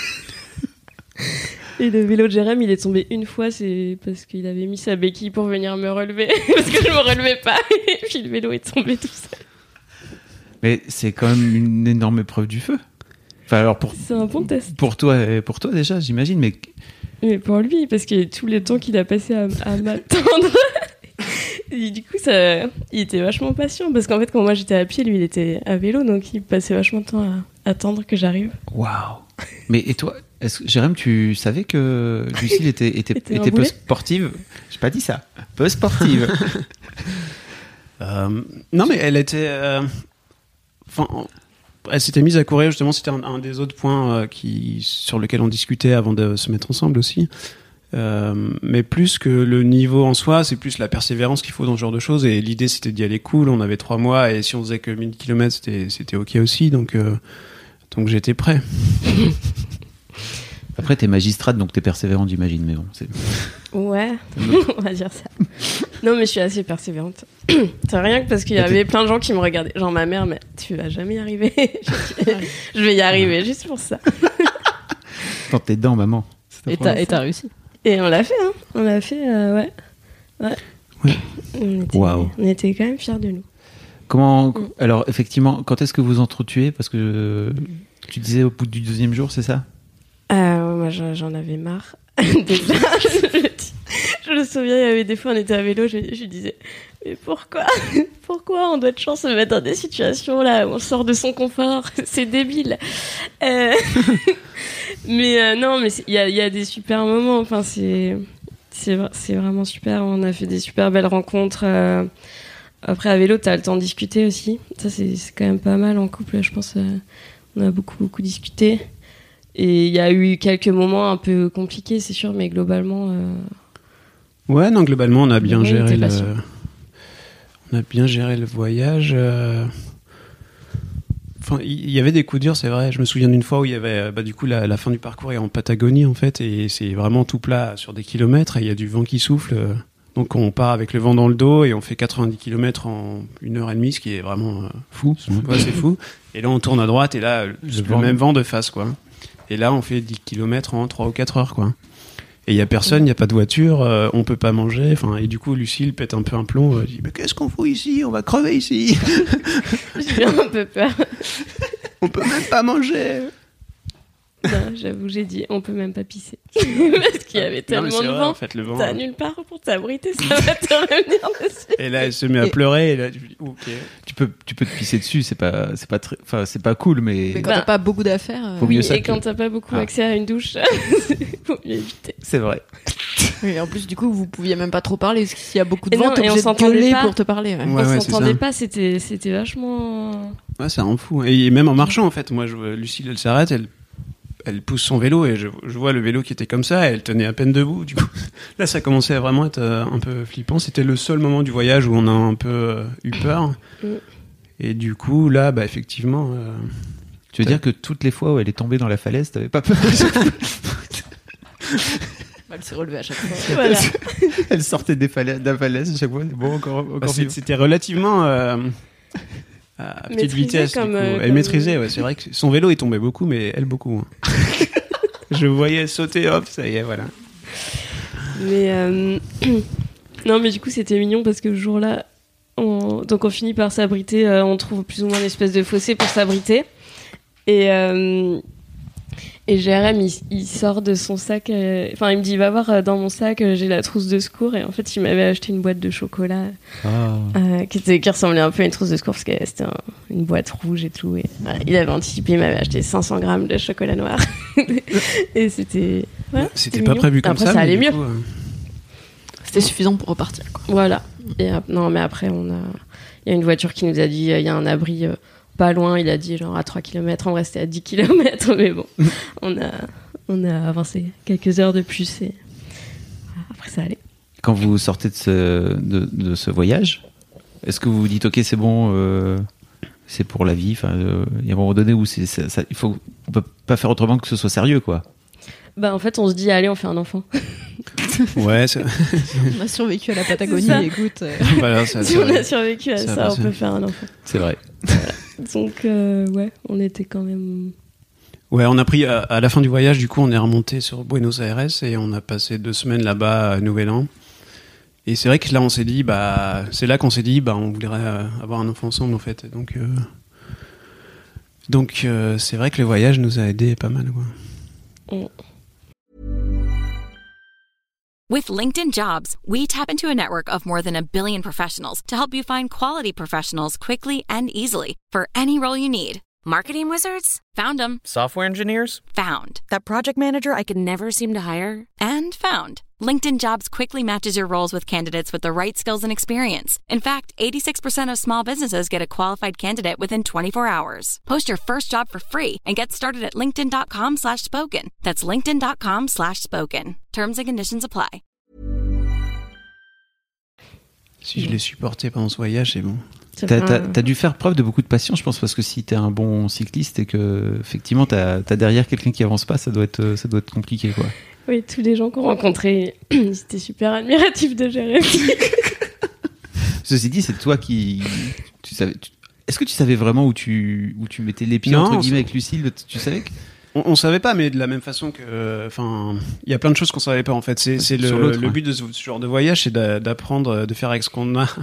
G: Et le vélo de Jérém, il est tombé une fois, c'est parce qu'il avait mis sa béquille pour venir me relever, parce que je me relevais pas, et puis le vélo est tombé tout seul.
F: Mais c'est quand même une énorme épreuve du feu. Enfin, alors
G: C'est un bon test.
F: pour toi déjà, j'imagine, mais
G: Mais pour lui, parce que tout le temps qu'il a passé à m'attendre, et du coup, il était vachement patient, parce qu'en fait, quand moi j'étais à pied, lui il était à vélo, donc il passait vachement de temps à attendre que j'arrive.
F: waouh. Mais et toi, Jérém, tu savais que Lucille était
G: un
F: peu
G: boulet
F: sportive? J'ai pas dit ça. Peu sportive.
E: Non, mais elle était. Enfin, elle s'était mise à courir justement. C'était un des autres points sur lequel on discutait avant de se mettre ensemble aussi. Mais plus que le niveau en soi, c'est plus la persévérance qu'il faut dans ce genre de choses. Et l'idée, c'était d'y aller cool. On avait 3 mois et si on faisait que 1000 km, c'était ok aussi. Donc j'étais prêt.
F: Après, t'es magistrate, donc t'es persévérante, j'imagine. Mais bon, c'est...
G: Ouais, on va dire ça. Non, mais je suis assez persévérante. C'est rien que parce qu'il y avait plein de gens qui me regardaient. Genre ma mère, mais tu vas jamais y arriver. Je vais y arriver juste pour ça.
F: Tente tes dents, maman. C'est ta
D: Et t'as réussi.
G: Et on l'a fait, hein. On l'a fait, ouais.
E: Ouais.
F: Waouh.
G: On était quand même fiers de nous.
F: Comment... Alors, effectivement, quand est-ce que vous entretuez? Parce que tu disais au bout du 2e jour, c'est ça?
G: Moi, j'en avais marre. Déjà, je me souviens, il y avait des fois, on était à vélo, je disais, mais pourquoi on doit de chance se mettre dans des situations là où on sort de son confort? C'est débile. Mais non, mais il y a des super moments. Enfin, c'est vraiment super. On a fait des super belles rencontres. Après, à vélo, t'as le temps de discuter aussi. Ça, c'est quand même pas mal en couple. Je pense, on a beaucoup discuté. Et il y a eu quelques moments un peu compliqués, c'est sûr, mais globalement...
E: Ouais, non, globalement, on a bien
G: Oui,
E: géré
G: t'es patient.
E: on a bien géré le voyage. Enfin, il y avait des coups durs, c'est vrai. Je me souviens d'une fois où il y avait, du coup, la fin du parcours est en Patagonie, en fait, et c'est vraiment tout plat sur des kilomètres, et il y a du vent qui souffle. Donc, on part avec le vent dans le dos, et on fait 90 km en 1h30, ce qui est vraiment fou. Ouais, c'est fou. Et là, on tourne à droite, et là, le même vent de face, quoi. Et là, on fait 10 km en 3 ou 4 heures, quoi. Et il y a personne, il n'y a pas de voiture, on peut pas manger. Enfin, et du coup, Lucille pète un peu un plomb. Elle dit, mais qu'est-ce qu'on fout ici? On va crever ici.
G: J'ai un peu peur.
E: On peut même pas manger.
G: Non, j'avoue, j'ai dit, on peut même pas pisser. Parce qu'il y avait
E: Non, mais
G: tellement
E: c'est
G: de
E: vrai,
G: vent.
E: en fait, le vent.
G: T'as nulle part pour t'abriter, ça va te revenir dessus.
E: Et là, elle se met à pleurer. Et là, je dis, ok.
F: Tu peux te pisser dessus, c'est pas cool, mais
D: Mais quand t'as pas beaucoup d'affaires.
F: Faut mieux ça
G: Et quand t'as pas beaucoup accès à une douche, faut mieux éviter.
F: c'est vrai.
D: Oui, en plus, du coup, vous pouviez même pas trop parler, parce que s'il y a beaucoup de
G: Et non,
D: vent, t'es
G: et on
D: obligé de
G: s'entendait
D: gueuler
G: pas.
D: pour te parler. Ouais.
E: Ouais,
G: On
E: c'est
G: s'entendait
E: ça.
G: pas, c'était vachement...
E: Ouais, ça rend fou. Et même en marchant, en fait, moi, Lucille, elle s'arrête, elle pousse son vélo et je vois le vélo qui était comme ça, elle tenait à peine debout. Du coup, là, ça commençait à vraiment être un peu flippant. C'était le seul moment du voyage où on a un peu eu peur. Et du coup, là, bah, effectivement...
F: Tu veux dire que toutes les fois où elle est tombée dans la falaise, t'avais pas peur?
D: Elle s'est relevée à chaque fois.
G: Voilà.
F: Elle sortait de la falaise à chaque fois. Bon, encore vivant.
E: C'était relativement à petite
G: Maîtrisé
E: vitesse. Du
G: comme,
E: coup. Elle
G: comme-
E: maîtrisait, ouais. C'est vrai que son vélo, il tombait beaucoup, mais elle beaucoup. Hein. Je voyais sauter, hop, ça y est, voilà.
G: Mais non, mais du coup, c'était mignon parce que le jour-là, donc on finit par s'abriter. On trouve plus ou moins une espèce de fossé pour s'abriter. Et Jérém, il sort de son sac. Enfin, il me dit, va voir dans mon sac, j'ai la trousse de secours. Et en fait, il m'avait acheté une boîte de chocolat qui ressemblait un peu à une trousse de secours parce que c'était une boîte rouge et tout. Et voilà, il avait anticipé, il m'avait acheté 500 grammes de chocolat noir. Et c'était. Ouais,
E: C'était pas
G: mignon.
E: prévu comme
G: Après,
E: ça.
G: ça
E: mais
G: allait
E: du
G: mieux.
E: coup,
D: C'était suffisant pour repartir, quoi.
G: Voilà. Et non, mais après, il y a une voiture qui nous a dit, il y a un abri pas loin. Il a dit genre à 3 km, on restait à 10 km. Mais bon, on a avancé quelques heures de plus et après ça allait.
F: Quand vous sortez de ce voyage, est-ce que vous vous dites ok, c'est bon, c'est pour la vie? Enfin, il y a un moment donné où on peut pas faire autrement que ce soit sérieux, quoi.
G: Bah en fait, on se dit allez, on fait un enfant.
E: ouais, ça,
D: On a survécu à la Patagonie,
G: C'est ça.
D: écoute.
E: voilà, ça,
G: Si on a survécu à
E: ça
G: ça,
E: va
G: on peut faire un enfant.
F: C'est vrai.
G: Donc ouais, on était quand même.
E: Ouais, on a pris à la fin du voyage, du coup, on est remonté sur Buenos Aires et on a passé 2 semaines là-bas à Nouvel An. Et c'est vrai que là, c'est là qu'on s'est dit, on voudrait avoir un enfant ensemble, en fait. Donc, c'est vrai que le voyage nous a aidés pas mal, quoi.
H: With LinkedIn Jobs, we tap into a network of more than 1 billion professionals to help you find quality professionals quickly and easily for any role you need. Marketing wizards? Found them.
I: Software engineers?
H: Found.
I: That project manager I could never seem to hire?
H: And found. LinkedIn Jobs quickly matches your roles with candidates with the right skills and experience. In fact, 86% of small businesses get a qualified candidate within 24 hours. Post your first job for free and get started at linkedin.com/spoken. That's linkedin.com/spoken. Terms and conditions apply.
E: Si je l'ai supporté pendant ce voyage, c'est bon.
F: T'as dû faire preuve de beaucoup de patience, je pense, parce que si t'es un bon cycliste et que effectivement t'as derrière quelqu'un qui avance pas, ça doit être compliqué, quoi.
G: Oui, tous les gens qu'on rencontrait, ils étaient super admiratifs de Jérémy.
F: Ceci dit, c'est toi qui est-ce que tu savais vraiment où tu mettais les pieds,
E: Non,
F: entre guillemets, avec Lucille? Tu savais que...
E: On savait pas, mais de la même façon que, il y a plein de choses qu'on savait pas en fait. C'est le but de ce genre de voyage, c'est d'apprendre, de faire avec ce qu'on a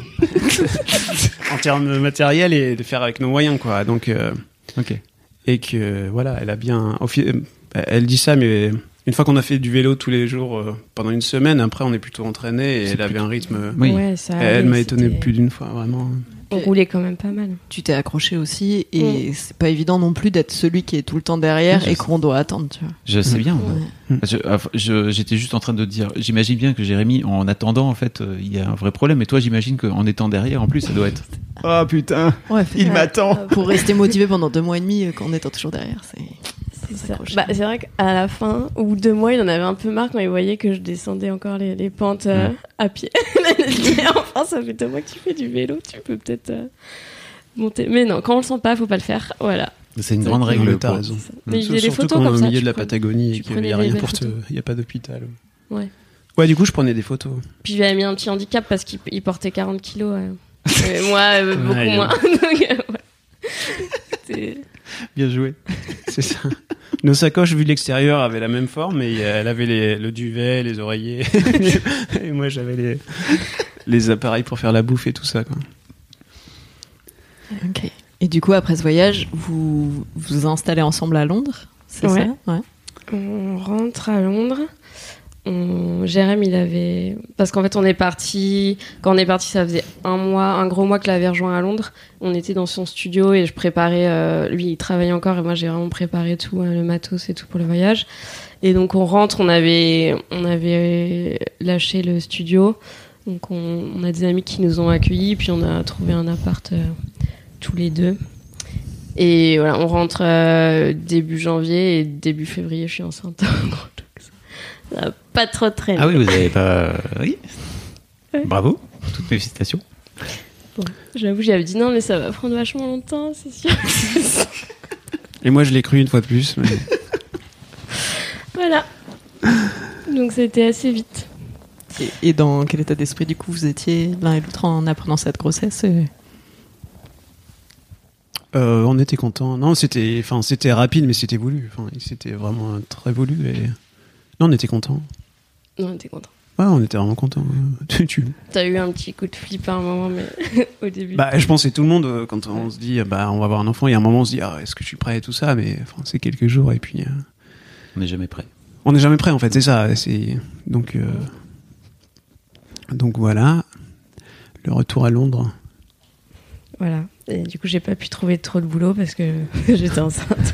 E: en termes matériels et de faire avec nos moyens, quoi. Donc,
F: ok.
E: Et que voilà, elle a bien, elle dit ça, mais une fois qu'on a fait du vélo tous les jours pendant une semaine, après on est plutôt entraîné et elle avait un rythme.
F: Oui.
G: Ouais, ça
E: Elle
G: allait,
E: m'a étonné
G: c'était-
E: plus d'une fois, vraiment.
G: On roulait quand même pas mal.
D: Tu t'es accroché aussi, et c'est pas évident non plus d'être celui qui est tout le temps derrière et qu'on doit attendre, tu vois.
F: Je sais bien.
D: Ouais.
F: J'étais juste en train de dire, j'imagine bien que Jérémy, en attendant, en fait, il y a un vrai problème. Et toi, j'imagine qu'en étant derrière, en plus, ça doit être. Oh putain,
D: Ouais,
F: il m'attend.
D: Pour rester motivé pendant 2 mois et demi, en étant toujours derrière, c'est
G: C'est ça.
D: s'accrocher.
G: Bah, c'est vrai qu'à la fin, au bout de 2 mois, il en avait un peu marre quand il voyait que je descendais encore les pentes à pied. Il a dit, enfin, ça fait 2 mois que tu fais du vélo, tu peux peut-être monter. Mais non, quand on le sent pas, faut pas le faire. Voilà.
F: C'est une grande règle.
E: T'as
F: quoi.
E: raison.
G: Mais il y a des
E: Surtout
G: photos
E: quand on est
G: comme
E: au
G: ça,
E: milieu
G: tu
E: de la
G: prenais-
E: Patagonie et
G: tu
E: qu'il n'y
G: prenais
E: a
G: des
E: rien
G: belles
E: pour
G: photos.
E: il n'y a pas d'hôpital.
G: Ouais.
E: Ouais, du coup, je prenais des photos.
G: Puis j'avais mis un petit handicap parce qu'il portait 40 kilos. Et moi, beaucoup
E: Ouais,
G: moins. Donc, ouais. C'était-
F: Bien joué.
E: C'est ça. Nos sacoches, vu de l'extérieur, avaient la même forme, mais elle avait le duvet, les oreillers. Et moi, j'avais les appareils pour faire la bouffe et tout ça, quoi.
D: Ok. Et du coup, après ce voyage, vous vous installez ensemble à Londres, c'est
G: Ouais.
D: ça? Ouais.
G: On rentre à Londres. Jérém, il avait... Parce qu'en fait, on est parti... Quand on est parti, ça faisait un gros mois que l'avait rejoint à Londres. On était dans son studio et je préparais... lui, il travaillait encore et moi, j'ai vraiment préparé tout, le matos et tout pour le voyage. Et donc, on rentre, on avait lâché le studio. Donc, on a des amis qui nous ont accueillis. Puis, on a trouvé un appart tous les deux. Et voilà, on rentre début janvier et début février, je suis enceinte. Ça n'a pas trop traîné.
F: Ah oui, vous n'avez pas... Oui.
G: Ouais.
F: Bravo. Toutes mes félicitations.
G: Bon, j'avoue, j'avais dit non, mais ça va prendre vachement longtemps, c'est sûr.
E: Et moi, je l'ai cru une fois de plus. Mais...
G: Voilà. Donc, c'était assez vite.
D: Et dans quel état d'esprit, du coup, vous étiez l'un et l'autre en apprenant cette grossesse
E: On était contents. Non, c'était rapide, mais c'était voulu. Enfin, c'était vraiment très voulu. Et... Non, on était contents.
G: Non, on était contents.
E: Ouais, on était vraiment contents.
G: T'as eu un petit coup de flip à un moment, mais au début.
E: Bah, je pense que tout le monde, quand on se dit, on va avoir un enfant, il y a un moment, on se dit, est-ce que je suis prêt et tout ça, mais enfin, c'est quelques jours et puis.
F: On n'est jamais prêt.
E: On n'est jamais prêt, en fait, c'est ça. Donc voilà, le retour à Londres.
G: Voilà. Et du coup, j'ai pas pu trouver trop de boulot parce que j'étais enceinte.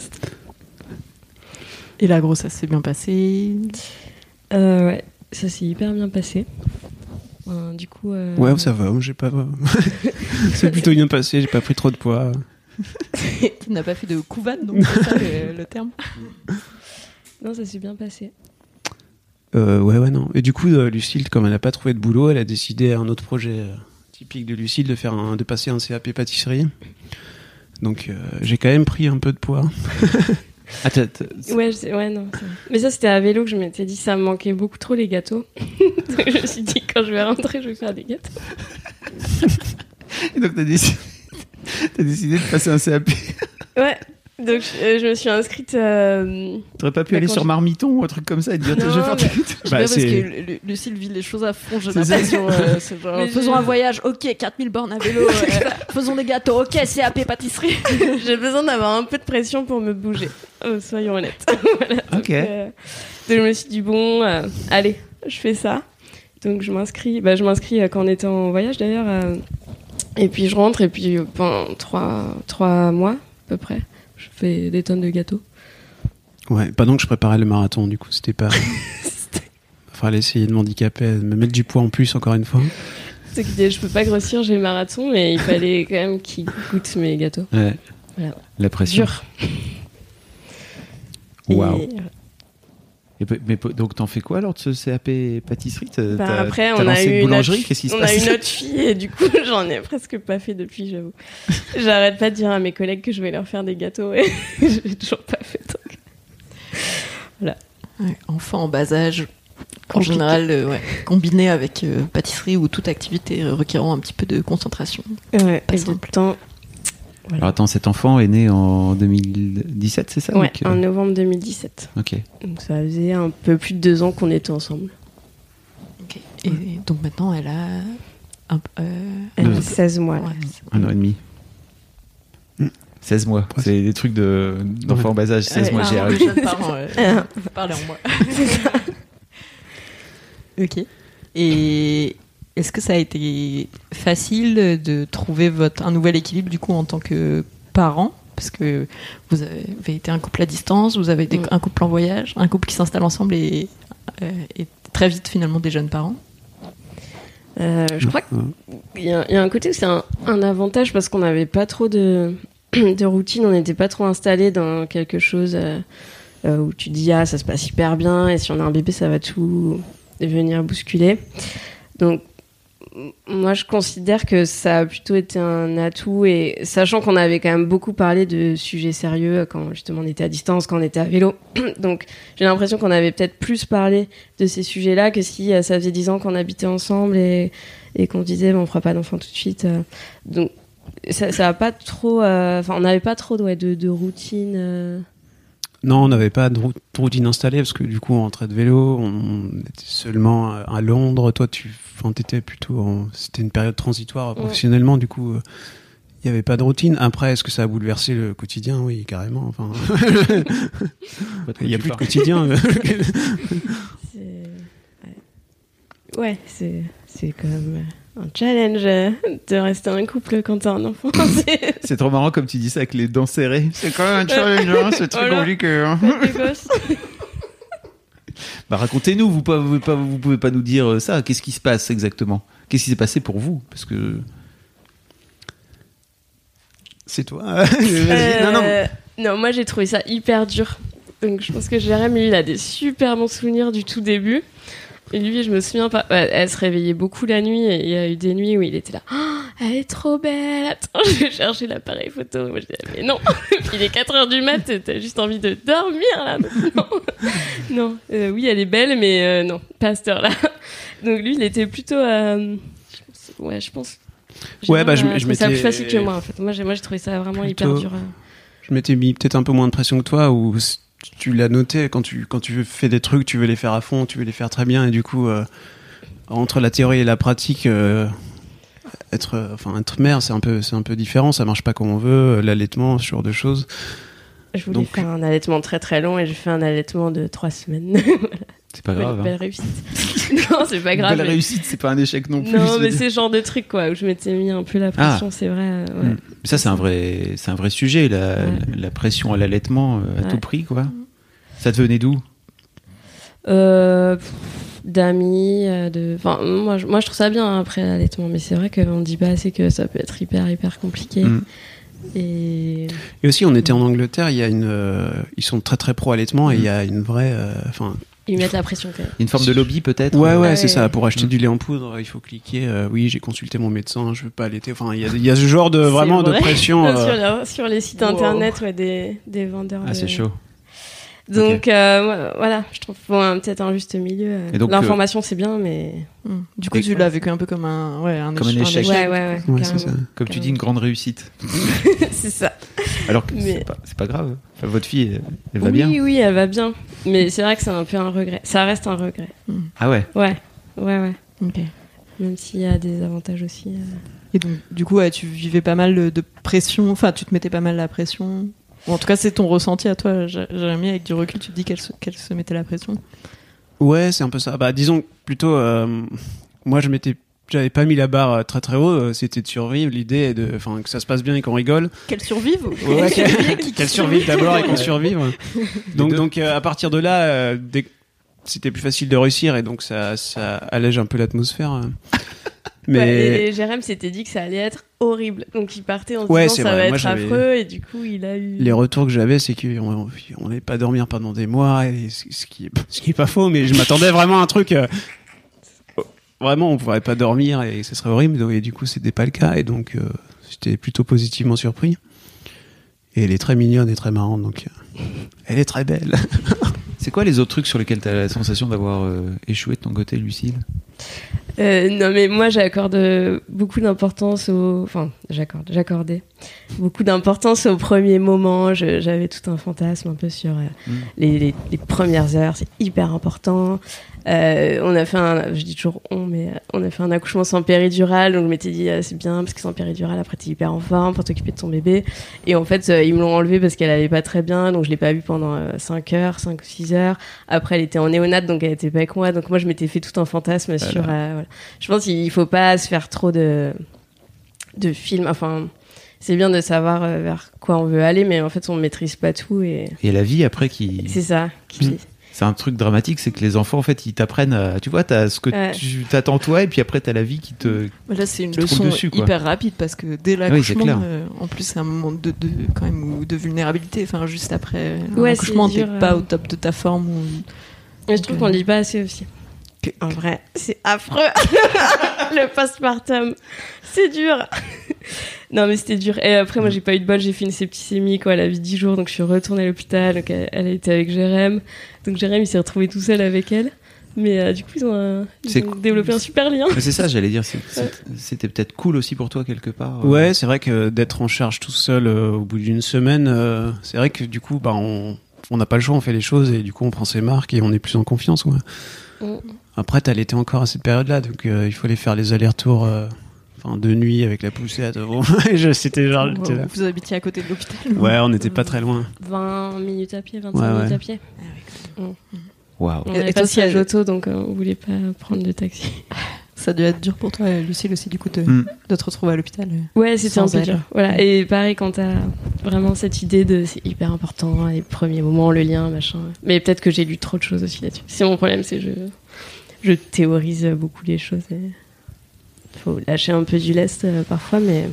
D: Et la grossesse s'est bien passée
G: Ouais, ça s'est hyper bien passé. Du coup.
E: Ouais, ça va. J'ai pas. C'est plutôt bien passé. J'ai pas pris trop de poids.
D: Tu n'as pas fait de couvanne, donc c'est ça le terme.
G: Non, ça s'est bien passé.
E: Ouais, non. Et du coup, Lucille, comme elle n'a pas trouvé de boulot, elle a décidé un autre projet typique de Lucille de passer un CAP pâtisserie. Donc, j'ai quand même pris un peu de poids.
G: Ouais, non. Mais ça, c'était à vélo que je m'étais dit, ça me manquait beaucoup trop les gâteaux. Donc, je me suis dit, quand je vais rentrer, je vais faire des gâteaux.
F: Et donc, t'as décidé de passer un CAP.
G: Ouais. Donc, je me suis inscrite.
F: T'aurais pas pu aller sur Marmiton ou un truc comme ça et te dire, je vais faire des gâteaux.
D: Parce que Lucille vit les choses à fond, j'ai l'impression. Faisons un voyage, ok, 4000 bornes à vélo, faisons des gâteaux, ok, CAP pâtisserie.
G: J'ai besoin d'avoir un peu de pression pour me bouger. Soyons honnêtes. Voilà, donc,
F: ok.
G: Donc, je me suis dit, bon, allez, je fais ça. Donc, je m'inscris quand on était en voyage d'ailleurs. Et puis, je rentre, et puis pendant 3 mois, à peu près, je fais des tonnes de gâteaux.
E: Ouais, pendant que je préparais le marathon, du coup, c'était pas. Il fallait essayer de m'handicaper, de me mettre du poids en plus, encore une fois.
G: C'est que je peux pas grossir, j'ai le marathon, mais il fallait quand même qu'ils goûtent mes gâteaux.
F: Ouais.
G: Voilà.
F: La pression.
G: Dur.
F: Waouh. Mais donc, t'en fais quoi alors de ce CAP pâtisserie?
G: Après,
F: t'as lancé une boulangerie? Qu'est-ce qui se passe?
G: On a une autre fille et du coup, j'en ai presque pas fait depuis, j'avoue. J'arrête pas de dire à mes collègues que je vais leur faire des gâteaux et je l'ai toujours pas fait. Donc. Voilà.
D: Ouais, enfant en bas âge, en général, combiné avec pâtisserie ou toute activité requérant un petit peu de concentration.
G: Ouais,
D: pas
G: et
D: simple.
G: de temps. Voilà.
F: Alors attends, cet enfant est né en 2017, c'est ça?
G: Ouais,
F: donc,
G: en novembre 2017.
F: Ok.
G: Donc ça faisait un peu plus de 2 ans qu'on était ensemble.
D: Okay. Et donc maintenant, elle a...
G: Elle a 16 mois.
D: Ouais.
F: 1 an et demi. 16 mois.
E: Presque.
F: C'est des trucs d'enfants en bas âge. 16 mois, j'ai
D: Les
F: arrêté.
D: jeunes parents, parlez en moi. Ok. Et est-ce que ça a été facile de trouver un nouvel équilibre du coup en tant que parent? Parce que vous avez été un couple à distance, vous avez été un couple en voyage, un couple qui s'installe ensemble et très vite finalement des jeunes parents.
G: Je crois qu'il y a un côté où c'est un avantage parce qu'on n'avait pas trop de routine, on n'était pas trop installé dans quelque chose où tu dis ça se passe hyper bien et si on a un bébé ça va tout venir bousculer. Donc moi je considère que ça a plutôt été un atout et sachant qu'on avait quand même beaucoup parlé de sujets sérieux quand justement on était à distance, quand on était à vélo. Donc j'ai l'impression qu'on avait peut-être plus parlé de ces sujets-là que si ça faisait 10 ans qu'on habitait ensemble et qu'on disait on fera pas d'enfant tout de suite. Donc ça a pas trop on n'avait pas trop de routine.
E: Non, on n'avait pas de routine installée parce que du coup on rentrait de vélo, on était seulement à Londres. Toi, t'étais plutôt c'était une période transitoire professionnellement. Du coup, il n'y avait pas de routine. Après, est-ce que ça a bouleversé le quotidien? Oui, carrément. Enfin, il n'y a plus de quotidien.
G: Ouais, c'est quand même un challenge de rester un couple quand t'as un enfant.
F: C'est trop marrant comme tu dis ça avec les dents serrées. C'est quand même un challenge, hein, c'est très compliqué. Hein.
G: Des gosses.
F: Bah racontez-nous, vous pouvez pas nous dire ça. Qu'est-ce qui se passe exactement ? Qu'est-ce qui s'est passé pour vous ? Parce que
E: C'est toi. Vas-y.
G: Non, moi j'ai trouvé ça hyper dur. Donc je pense que Jérém, lui, il a des super bons souvenirs du tout début. Et lui, je me souviens pas. Elle se réveillait beaucoup la nuit et il y a eu des nuits où il était là. Oh, elle est trop belle. Attends, je vais chercher l'appareil photo. Moi, je disais, mais non, il est 4h du mat, t'as juste envie de dormir là. Non. Oui, elle est belle, mais non, pas à cette heure-là. Donc lui, il était plutôt. Je pense.
E: Ouais, bah je
G: trouvé
E: m'étais.
G: ça plus facile que moi en fait. Moi, j'ai trouvé ça vraiment hyper dur.
E: Je m'étais mis peut-être un peu moins de pression que toi, ou tu l'as noté quand tu fais des trucs, tu veux les faire à fond, tu veux les faire très bien, et du coup, entre la théorie et la pratique, être mère, c'est un peu différent, ça marche pas comme on veut, l'allaitement, ce genre de choses.
G: Je voulais faire un allaitement très très long et j'ai fait un allaitement de 3 semaines. Voilà.
F: C'est pas grave.
G: Belle réussite. Non, c'est pas grave.
F: Belle réussite, c'est pas un échec non plus.
G: Non, mais c'est ce genre de truc quoi, où je m'étais mis un peu la pression, c'est vrai. Ouais.
F: Mais ça, c'est un vrai sujet, la pression à l'allaitement à tout prix, quoi. Ça te venait d'où ?
G: D'amis, Enfin, moi, je trouve ça bien après l'allaitement, mais c'est vrai qu'on dit pas assez que ça peut être hyper compliqué. Et
E: aussi, on était en Angleterre, il y a ils sont très très pro allaitement et il y a une vraie.
G: Ils mettent la pression quand même.
F: Une forme de lobby peut-être.
E: Ouais, c'est ça. Pour acheter du lait en poudre, il faut cliquer. Oui, j'ai consulté mon médecin, je veux pas allaiter. Enfin, il y a ce genre de vraiment de pression.
G: Sur les sites internet, des vendeurs.
F: Ah, c'est chaud.
G: Donc voilà, je trouve peut-être un juste milieu. Donc, l'information c'est bien, mais
D: du coup tu l'as vécu un peu comme un
G: échec. Ouais,
E: c'est ça.
F: Comme tu dis, une grande réussite.
G: C'est ça.
F: Alors que c'est pas grave. Enfin, votre fille, elle va bien.
G: Oui, elle va bien. Mais c'est vrai que c'est un peu un regret. Ça reste un regret.
F: Ah ouais.
G: Ouais.
D: Ok.
G: Même s'il y a des avantages aussi.
D: Et donc du coup, tu vivais pas mal de pression. Enfin, tu te mettais pas mal la pression. Ou en tout cas, c'est ton ressenti à toi, Jérémy, avec du recul, tu te dis qu'elle se mettait la pression.
E: Ouais, c'est un peu ça. Bah, disons plutôt, moi, j'avais pas mis la barre très très haut. C'était de survivre. L'idée est que ça se passe bien et qu'on rigole.
D: Qu'elle survive.
E: Ouais, qu'elle survive d'abord et qu'on survive. Donc à partir de là, c'était plus facile de réussir et donc ça allège un peu l'atmosphère. Mais
G: et Jérém s'était dit que ça allait être horrible, donc il partait en se disant ça va être affreux, et du coup il a eu.
E: Les retours que j'avais, c'est qu'on n'allait pas dormir pendant des mois, et ce qui est pas faux, mais je m'attendais vraiment à un truc. Vraiment, on pourrait pas dormir et ce serait horrible, et du coup c'était pas le cas, et donc j'étais plutôt positivement surpris. Et elle est très mignonne et très marrante, donc elle est très belle.
F: C'est quoi les autres trucs sur lesquels tu as la sensation d'avoir échoué de ton côté, Lucille ?
G: Non, mais moi j'accorde beaucoup d'importance j'accordais beaucoup d'importance au premier moment. J'avais tout un fantasme un peu sur les premières heures, c'est hyper important. On a fait je dis toujours on a fait un accouchement sans péridurale, donc je m'étais dit c'est bien parce que sans péridurale après t'es hyper en forme pour t'occuper de ton bébé, et en fait ils me l'ont enlevé parce qu'elle allait pas très bien, donc je l'ai pas vue pendant 5 ou 6 heures. Après elle était en néonate, donc elle était pas avec moi, donc moi je m'étais fait tout un fantasme sur voilà. Je pense qu'il faut pas se faire trop de films, enfin c'est bien de savoir vers quoi on veut aller, mais en fait on maîtrise pas tout, et
F: la vie après qui
G: c'est ça
F: c'est un truc dramatique, c'est que les enfants en fait ils t'apprennent tu vois, t'as ce que tu t'attends toi, et puis après t'as la vie qui te
D: là c'est une leçon hyper rapide, parce que dès l'accouchement en plus c'est un moment de quand même de vulnérabilité, enfin juste après l'accouchement t'es pas au top de ta forme
G: je trouve qu'on le dit pas assez aussi. En vrai, c'est affreux. Le postpartum, c'est dur. Non, mais c'était dur. Et après, moi, j'ai pas eu de bol. J'ai fait une septicémie, elle a vu 10 jours. Donc, je suis retournée à l'hôpital. Donc, elle a été avec Jérém. Donc, Jérém, il s'est retrouvé tout seul avec elle. Mais du coup, ils ont développé un super lien.
F: C'est ça, j'allais dire. C'était peut-être cool aussi pour toi, quelque part.
E: Ouais, c'est vrai que d'être en charge tout seul au bout d'une semaine, c'est vrai que du coup, on n'a pas le choix, on fait les choses. Et du coup, on prend ses marques et on est plus en confiance. Ouais. Après, t'allaitais encore à cette période-là, donc il fallait faire les allers-retours de nuit avec la poussette. C'était genre.
D: Vous habitiez à côté de l'hôpital ?
E: Ouais, on n'était pas très loin.
G: 20 minutes à pied, 25 minutes à pied.
F: Waouh.
G: On n'avait
D: Et
G: pas
D: toi,
G: de siège auto, donc on voulait pas prendre de taxi.
J: Ça a dû être dur pour toi, Lucille, aussi, du coup, de te retrouver à l'hôpital.
G: Ouais, c'était un
J: Sans
G: peu
J: elle.
G: dur. Voilà. Et pareil, quand t'as vraiment cette idée de c'est hyper important, les premiers moments, le lien, machin. Mais peut-être que j'ai lu trop de choses aussi là-dessus. C'est mon problème, c'est que je théorise beaucoup les choses. Faut lâcher un peu du lest parfois, mais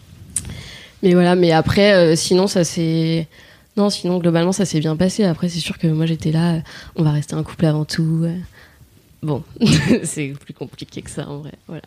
G: voilà. Mais après, sinon, sinon, globalement, ça s'est bien passé. Après, c'est sûr que moi, j'étais là, on va rester un couple avant tout. Bon, c'est plus compliqué que ça en vrai. Voilà.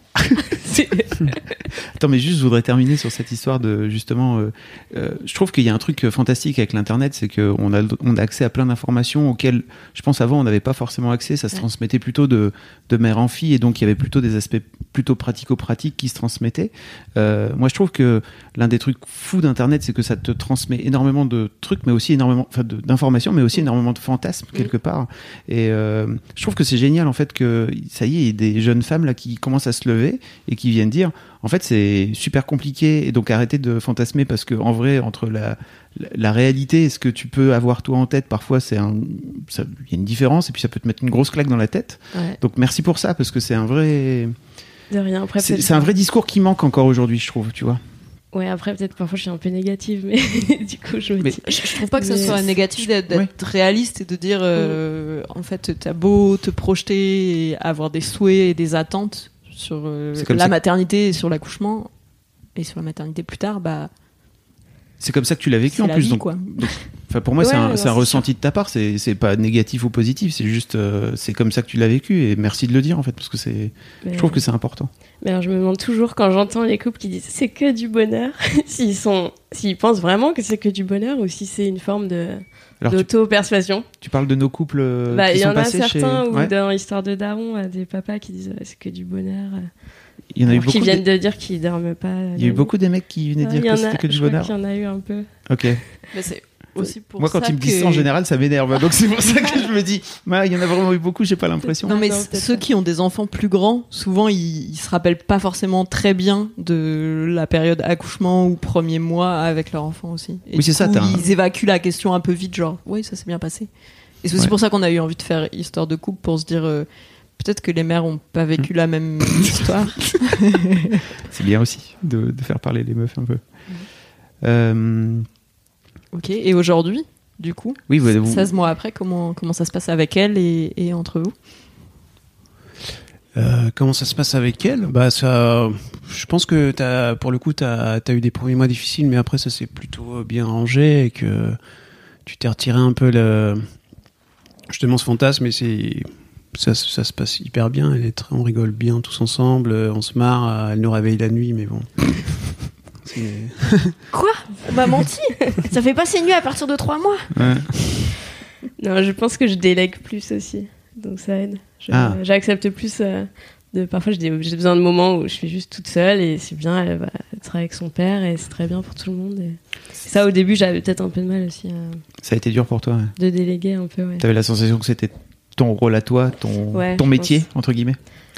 F: Attends, mais juste, je voudrais terminer sur cette histoire de justement. Je trouve qu'il y a un truc fantastique avec l'internet, c'est qu'on a accès à plein d'informations auxquelles, je pense, avant, on n'avait pas forcément accès. Ça se transmettait plutôt de mère en fille, et donc il y avait plutôt des aspects plutôt pratico-pratiques qui se transmettaient. Moi, je trouve que l'un des trucs fous d'internet, c'est que ça te transmet énormément de trucs, mais aussi énormément, d'informations, mais aussi énormément de fantasmes quelque part. Et je trouve que c'est génial en fait que ça y est, il y a des jeunes femmes là qui commencent à se lever et qui viennent dire en fait c'est super compliqué, et donc arrêtez de fantasmer, parce que en vrai, entre la réalité et ce que tu peux avoir toi en tête, parfois il y a une différence, et puis ça peut te mettre une grosse claque dans la tête. Donc merci pour ça, parce que c'est un vrai
G: De rien. Après,
F: c'est un vrai discours qui manque encore aujourd'hui, je trouve, tu vois.
G: Ouais, après, peut-être parfois je suis un peu négative, mais du coup, je me dis.
J: Je trouve pas que ça soit négatif d'être réaliste et de dire, en fait, t'as beau te projeter et avoir des souhaits et des attentes sur la maternité et sur l'accouchement, et sur la maternité plus tard, bah.
F: C'est comme ça que tu l'as vécu
J: c'est
F: en
J: la
F: plus.
J: vie,
F: Donc,
J: quoi.
F: enfin, pour moi, c'est un ressenti de ta part. C'est pas négatif ou positif. C'est juste, c'est comme ça que tu l'as vécu. Et merci de le dire, en fait, parce que je trouve que c'est important.
G: Mais alors, je me demande toujours, quand j'entends les couples qui disent c'est que du bonheur, s'ils pensent vraiment que c'est que du bonheur, ou si c'est une forme d'auto-persuasion.
F: Tu parles de nos couples qui
G: y
F: sont
G: en a
F: passés
G: certains,
F: chez...
G: ou dans l'histoire de Daron, des papas qui disent c'est que du bonheur.
F: Il y en a eu beaucoup
G: qui viennent de dire qu'ils dorment pas.
F: Il y a eu beaucoup des mecs qui venaient dire que c'était que du bonheur.
G: Il y en a eu un peu.
F: Ok.
J: Mais c'est aussi pour
F: moi, quand ils me disent ça, en général, ça m'énerve. Donc c'est pour ça que je me dis, il y en a vraiment eu beaucoup, j'ai pas l'impression.
J: Non, mais ceux qui ont des enfants plus grands, souvent, ils se rappellent pas forcément très bien de la période accouchement ou premier mois avec leur enfant aussi. Et
F: oui, c'est ça.
J: Ils évacuent la question un peu vite, genre, oui, ça s'est bien passé. Et c'est aussi pour ça qu'on a eu envie de faire Histoire de couple, pour se dire, peut-être que les mères ont pas vécu la même histoire.
F: C'est bien aussi de faire parler les meufs un peu.
J: Ok, et aujourd'hui, du coup, 16 mois après, comment ça se passe avec elle et entre vous?
E: Comment ça se passe avec elle? Bah ça, je pense que pour le coup t'as eu des premiers mois difficiles, mais après ça s'est plutôt bien rangé, et que tu t'es retiré un peu justement ce fantasme, et ça se passe hyper bien. On rigole bien tous ensemble, on se marre, elle nous réveille la nuit, mais bon.
G: Quoi? On m'a menti. Ça fait pas ces nuits à partir de 3 mois.
F: Ouais.
G: Non, je pense que je délègue plus aussi, donc ça aide. J'accepte plus. Parfois, j'ai besoin de moments où je suis juste toute seule, et c'est bien. Elle va être avec son père, et c'est très bien pour tout le monde. Et ça, au début, j'avais peut-être un peu de mal aussi.
F: Ça a été dur pour toi. Ouais.
G: De déléguer un peu. Ouais.
F: T'avais la sensation que c'était ton rôle à toi, ton métier, entre guillemets.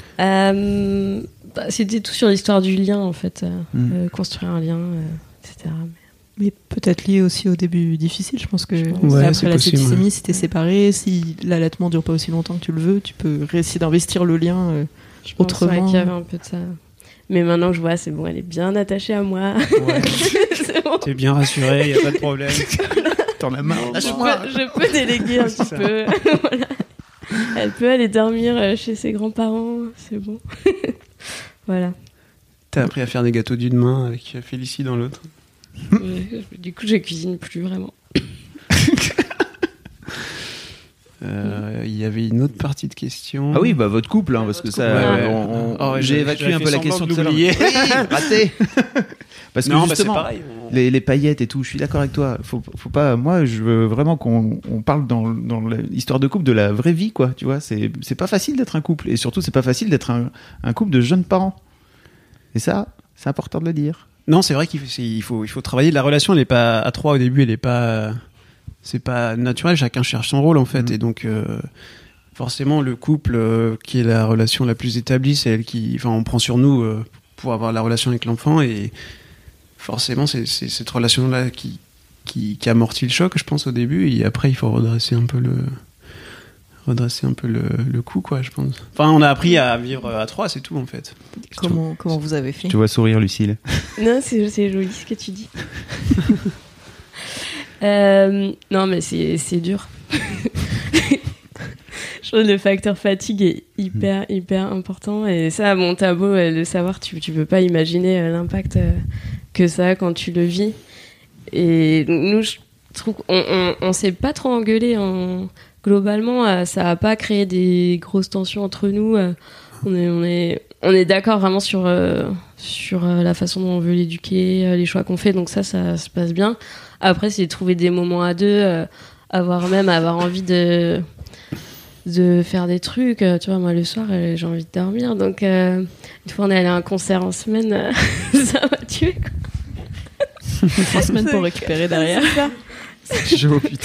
G: C'était tout sur l'histoire du lien, en fait. Construire un lien, etc.
J: Mais peut-être lié aussi au début difficile. Je pense que
E: ouais,
J: après la septicémie, si t'es
G: Ouais.
J: séparé, si l'allaitement dure pas aussi longtemps que tu le veux, tu peux essayer d'investir le lien
G: Je pense
J: autrement.
G: qu'il y avait un peu de ça. Mais maintenant que je vois, c'est bon, elle est bien attachée à moi.
E: Ouais.
G: C'est bon.
E: T'es bien rassuré, y a pas de problème. T'en as marre.
G: Je peux déléguer un petit peu. Voilà. Elle peut aller dormir chez ses grands-parents, c'est bon. Voilà.
E: T'as appris à faire des gâteaux d'une main avec Félicie dans l'autre.
G: Du coup, je cuisine plus vraiment.
E: Il y avait une autre partie de question.
F: Ah oui, bah votre couple, hein, parce que ça, j'ai évacué un peu la question de tout à l'heure. Oui, raté. Parce que justement,
E: c'est pareil.
F: Les paillettes et tout, je suis d'accord avec toi. Faut pas. Moi, je veux vraiment qu'on parle dans l'histoire de couple de la vraie vie, quoi. Tu vois, c'est pas facile d'être un couple, et surtout, c'est pas facile d'être un couple de jeunes parents. Et ça, c'est important de le dire.
E: Non, c'est vrai qu'il faut travailler. La relation, elle est pas à 3 au début, elle est pas. C'est pas naturel, chacun cherche son rôle en fait, et donc forcément le couple qui est la relation la plus établie, c'est elle qui, enfin, on prend sur nous pour avoir la relation avec l'enfant, et forcément c'est cette relation là qui amortit le choc, je pense, au début, et après il faut redresser un peu redresser un peu le coup, quoi, je pense. Enfin, on a appris à vivre à 3, c'est tout, en fait.
J: Comment vous avez fait ?
F: Tu vois sourire, Lucille.
G: Non, c'est joli ce que tu dis. Non, mais c'est dur. Je trouve que le facteur fatigue est hyper important. Et ça, bon, t'as beau le savoir, tu peux pas imaginer l'impact que ça a quand tu le vis. Et nous, je trouve qu'on s'est pas trop engueulé. Globalement, ça a pas créé des grosses tensions entre nous. On est d'accord vraiment sur la façon dont on veut l'éduquer, les choix qu'on fait. Donc ça se passe bien. Après, c'est trouver des moments à deux, avoir envie de faire des trucs. Tu vois, moi, le soir, j'ai envie de dormir. Donc, une fois, on est allé à un concert en semaine, ça m'a tué, quoi.
J: 3 semaines pour récupérer derrière.
F: C'est chaud, putain.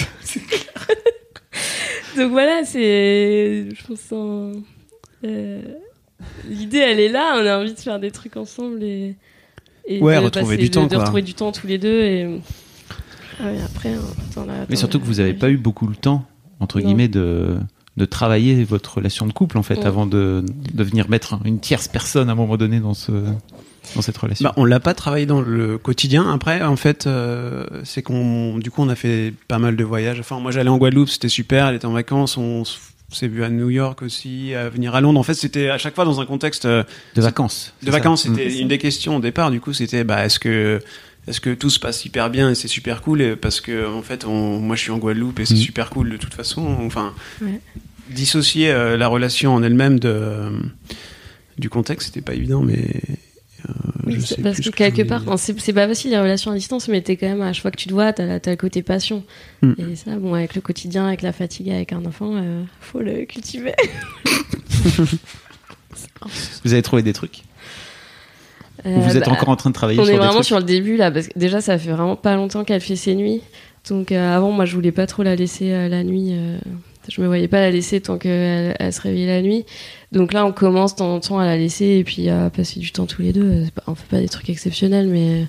G: Donc voilà, je pense l'idée, elle est là. On a envie de faire des trucs ensemble et
E: retrouver du temps,
G: de retrouver du temps tous les deux. Et après,
F: mais surtout que vous n'avez pas eu beaucoup le temps, entre guillemets, de travailler votre relation de couple, en fait, avant de venir mettre une tierce personne à un moment donné dans cette relation.
E: On l'a pas travaillé dans le quotidien. Après, en fait, c'est on a fait pas mal de voyages. Enfin, moi, j'allais en Guadeloupe, c'était super. Elle était en vacances. On s'est vu à New York aussi, à venir à Londres. En fait, c'était à chaque fois dans un contexte
F: de vacances.
E: De vacances, c'était une des questions au départ. Du coup, c'était est-ce que tout se passe hyper bien et c'est super cool, et parce que en fait, moi, je suis en Guadeloupe et c'est super cool de toute façon. Enfin, dissocier la relation en elle-même du contexte, c'était pas évident, mais.
G: Oui, parce que quelque part, c'est pas facile les relations à distance, mais t'es quand même, à chaque fois que tu te vois, t'as le côté passion. Et ça, bon, avec le quotidien, avec la fatigue, avec un enfant, faut le cultiver.
F: Vous avez trouvé des trucs ? Ou vous êtes encore en train de travailler sur des trucs ?
G: On est vraiment sur le début là, parce que déjà ça fait vraiment pas longtemps qu'elle fait ses nuits. Donc avant, moi, je voulais pas trop la laisser la nuit. Je me voyais pas la laisser tant qu'elle se réveillait la nuit. Donc là, on commence de temps en temps à la laisser et puis à passer du temps tous les deux. On fait pas des trucs exceptionnels, mais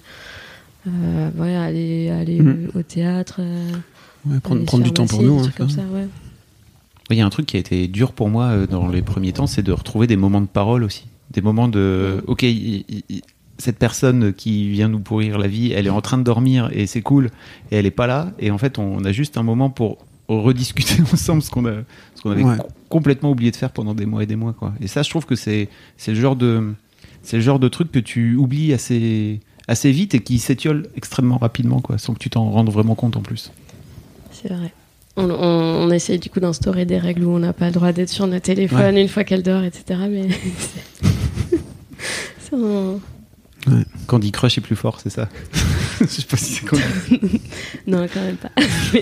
G: aller au théâtre.
E: Prendre du temps pour nous.
G: Comme ça, ouais.
F: Il y a un truc qui a été dur pour moi dans les premiers temps, c'est de retrouver des moments de parole aussi. Des moments de... Ok, cette personne qui vient nous pourrir la vie, elle est en train de dormir et c'est cool, et elle est pas là. Et en fait, on a juste un moment pour rediscuter ensemble ce qu'on avait complètement oublié de faire pendant des mois et des mois, quoi. Et ça, je trouve que c'est le genre de truc que tu oublies assez vite et qui s'étiole extrêmement rapidement, quoi, sans que tu t'en rendes vraiment compte en plus.
G: C'est vrai. On essaye du coup d'instaurer des règles où on n'a pas le droit d'être sur notre téléphone une fois qu'elle dort, etc. Mais c'est
F: Candy Crush est plus fort, c'est ça? Je sais pas si c'est Candy.
G: Non, quand même pas.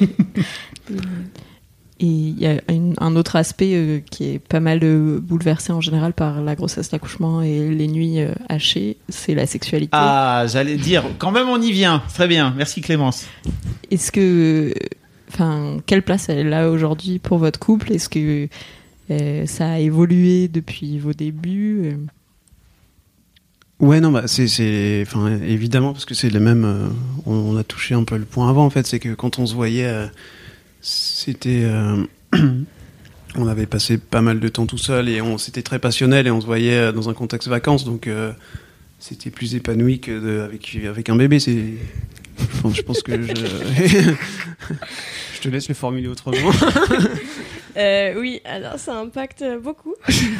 J: Et il y a un autre aspect qui est pas mal bouleversé en général par la grossesse, l'accouchement et les nuits hachées, c'est la sexualité.
F: Ah, j'allais dire, quand même on y vient. Très bien, merci Clémence.
J: Est-ce que... quelle place elle a aujourd'hui pour votre couple? Est-ce que ça a évolué depuis vos débuts?
E: Ouais, non, c'est évidemment, parce que c'est les mêmes. On a touché un peu le point avant, en fait, c'est que quand on se voyait, c'était. On avait passé pas mal de temps tout seul et c'était très passionnel et on se voyait dans un contexte vacances, donc c'était plus épanoui avec un bébé. Je pense que je te laisse le formuler autrement.
G: Oui, alors ça impacte beaucoup.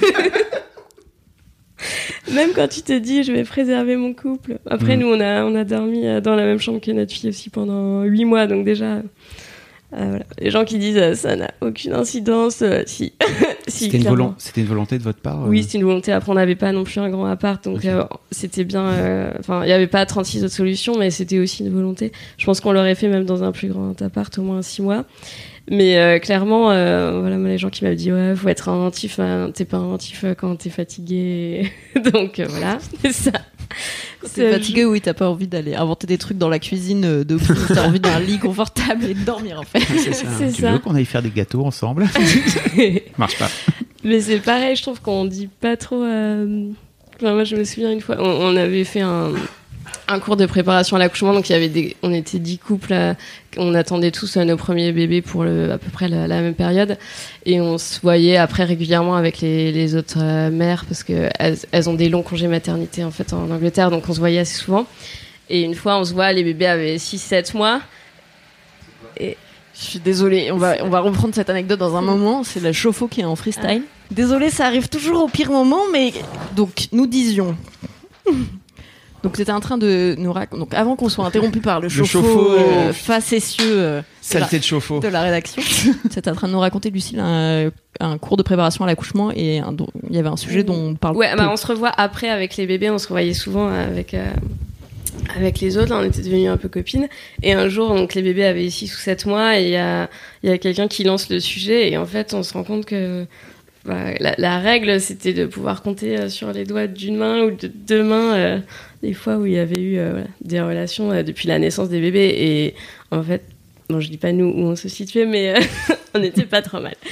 G: Même quand tu te dis je vais préserver mon couple. Après, nous on a dormi dans la même chambre que notre fille aussi pendant 8 mois, donc déjà voilà. Les gens qui disent ça n'a aucune incidence, si.
F: C'était une volonté de votre part?
G: Oui, c'était une volonté. Après, on n'avait pas non plus un grand appart, donc c'était bien. Il n'y avait pas 36 autres solutions, mais c'était aussi une volonté. Je pense qu'on l'aurait fait même dans un plus grand appart, au moins 6 mois. Mais clairement, voilà, moi, les gens qui m'avaient dit ouais, faut être inventif. T'es pas inventif quand t'es fatigué. Donc voilà, c'est ça.
J: Quand t'es fatigué, oui, t'as pas envie d'aller inventer des trucs dans la cuisine t'as envie d'un lit confortable et de dormir en fait.
F: C'est ça. Tu veux qu'on aille faire des gâteaux ensemble? Marche pas.
G: Mais c'est pareil, je trouve qu'on dit pas trop. Enfin, moi, je me souviens une fois, on avait fait un cours de préparation à l'accouchement, donc on était 10 couples, on attendait tous nos premiers bébés pour à peu près la même période, et on se voyait après régulièrement avec les autres mères, parce que elles ont des longs congés maternité en fait en Angleterre, donc on se voyait assez souvent. Et une fois, on se voit, les bébés avaient 6-7 mois. Et
J: je suis désolée, on va reprendre cette anecdote dans un moment. C'est la chauffe-eau qui est en freestyle. Désolée, ça arrive toujours au pire moment, mais donc nous disions. Donc c'était en train de nous raconter. Donc avant qu'on soit interrompu par le chauffe-eau facétieux
F: saleté de chauffe-eau
J: de la rédaction, c'était en train de nous raconter, Lucille, un cours de préparation à l'accouchement, et il y avait un sujet dont on parle.
G: Ouais, on se revoit après avec les bébés. On se revoyait souvent avec les autres. Là, on était devenus un peu copines. Et un jour, donc les bébés avaient 6 ou 7 mois, et il y a quelqu'un qui lance le sujet, et en fait, on se rend compte que la règle, c'était de pouvoir compter sur les doigts d'une main ou de 2 mains des fois où il y avait eu des relations depuis la naissance des bébés. Et en fait, bon, je dis pas nous où on se situait, mais on n'était pas trop mal.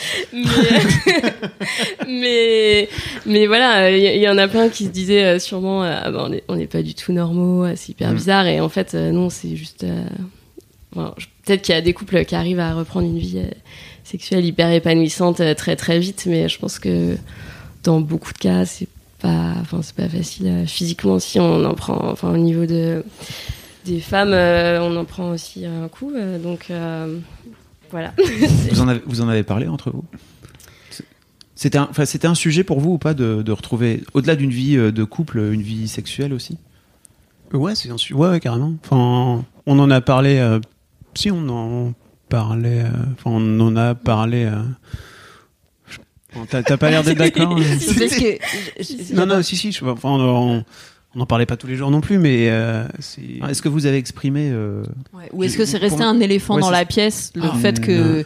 G: Mais voilà, il y en a plein qui se disaient sûrement on n'est pas du tout normaux, c'est hyper bizarre. Et en fait, non, c'est juste... peut-être qu'il y a des couples qui arrivent à reprendre une vie sexuelle hyper épanouissante très très vite, mais je pense que dans beaucoup de cas, c'est pas facile physiquement, si on en prend, au niveau des femmes, on en prend aussi un coup, donc voilà.
F: Vous en avez parlé entre vous? C'était un sujet pour vous ou pas de retrouver, au-delà d'une vie de couple, une vie sexuelle aussi?
E: Ouais, c'est un sujet. Ouais, carrément. Enfin, on en a parlé. Si on en parlait, on en a parlé. T'as pas l'air d'être d'accord. Non, si. On n'en parlait pas tous les jours non plus, mais
F: est-ce que vous avez exprimé
J: ou est-ce que c'est resté un éléphant dans la pièce, le fait que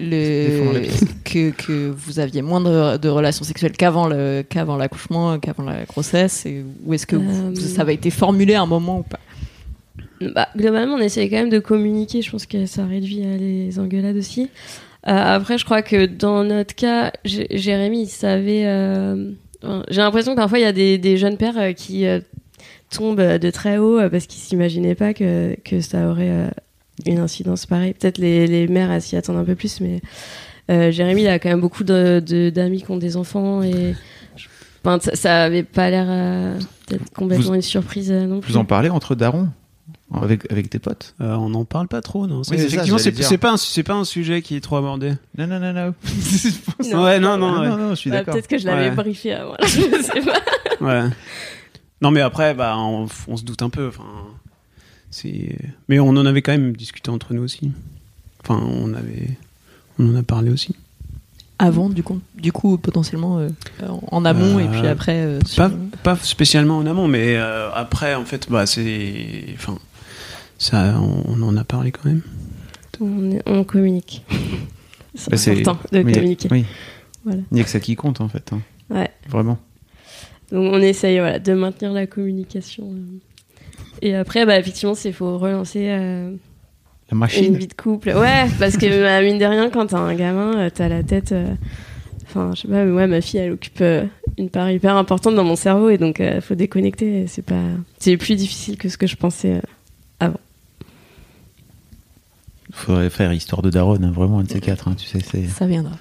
J: que vous aviez moins de relations sexuelles qu'avant l'accouchement, qu'avant la grossesse, ou est-ce que ça avait été formulé à un moment ou pas?
G: Globalement, on essayait quand même de communiquer. Je pense que ça réduit les engueulades aussi. Après, je crois que dans notre cas, Jérémy, il savait... j'ai l'impression que parfois, il y a des jeunes pères qui tombent de très haut parce qu'ils s'imaginaient pas que ça aurait une incidence pareille. Peut-être les mères, elles s'y attendent un peu plus, mais Jérémy, il a quand même beaucoup d'amis qui ont des enfants, et ça avait pas l'air d'être complètement une surprise non plus.
F: Vous en parlez entre darons avec tes potes?
E: On n'en parle pas trop, non.
F: Effectivement,
E: c'est pas un sujet qui est trop abordé.
F: Non.
E: Non,
F: je suis d'accord.
G: Peut-être que je l'avais briefé avant. Je sais pas.
E: Ouais. Non, mais après, on se doute un peu. Mais on en avait quand même discuté entre nous aussi. Enfin, on en a parlé aussi.
J: Avant, du coup, potentiellement en amont, et puis après.
E: Pas spécialement en amont, mais après, en fait, ça, on en a parlé quand même.
G: On communique. C'est important de communiquer.
F: Oui.
G: Voilà.
F: Il n'y a que ça qui compte, en fait.
G: Ouais.
F: Vraiment.
G: Donc on essaye de maintenir la communication. Et après, effectivement, il faut relancer
F: la machine.
G: Une vie de couple. Ouais, parce que mine de rien, quand t'as un gamin, t'as la tête... je sais pas, mais ouais, ma fille, elle occupe une part hyper importante dans mon cerveau, et donc faut déconnecter. C'est plus difficile que ce que je pensais avant.
F: Faudrait faire Histoire de Daron, vraiment, un de ces quatre, tu sais.
J: Ça viendra.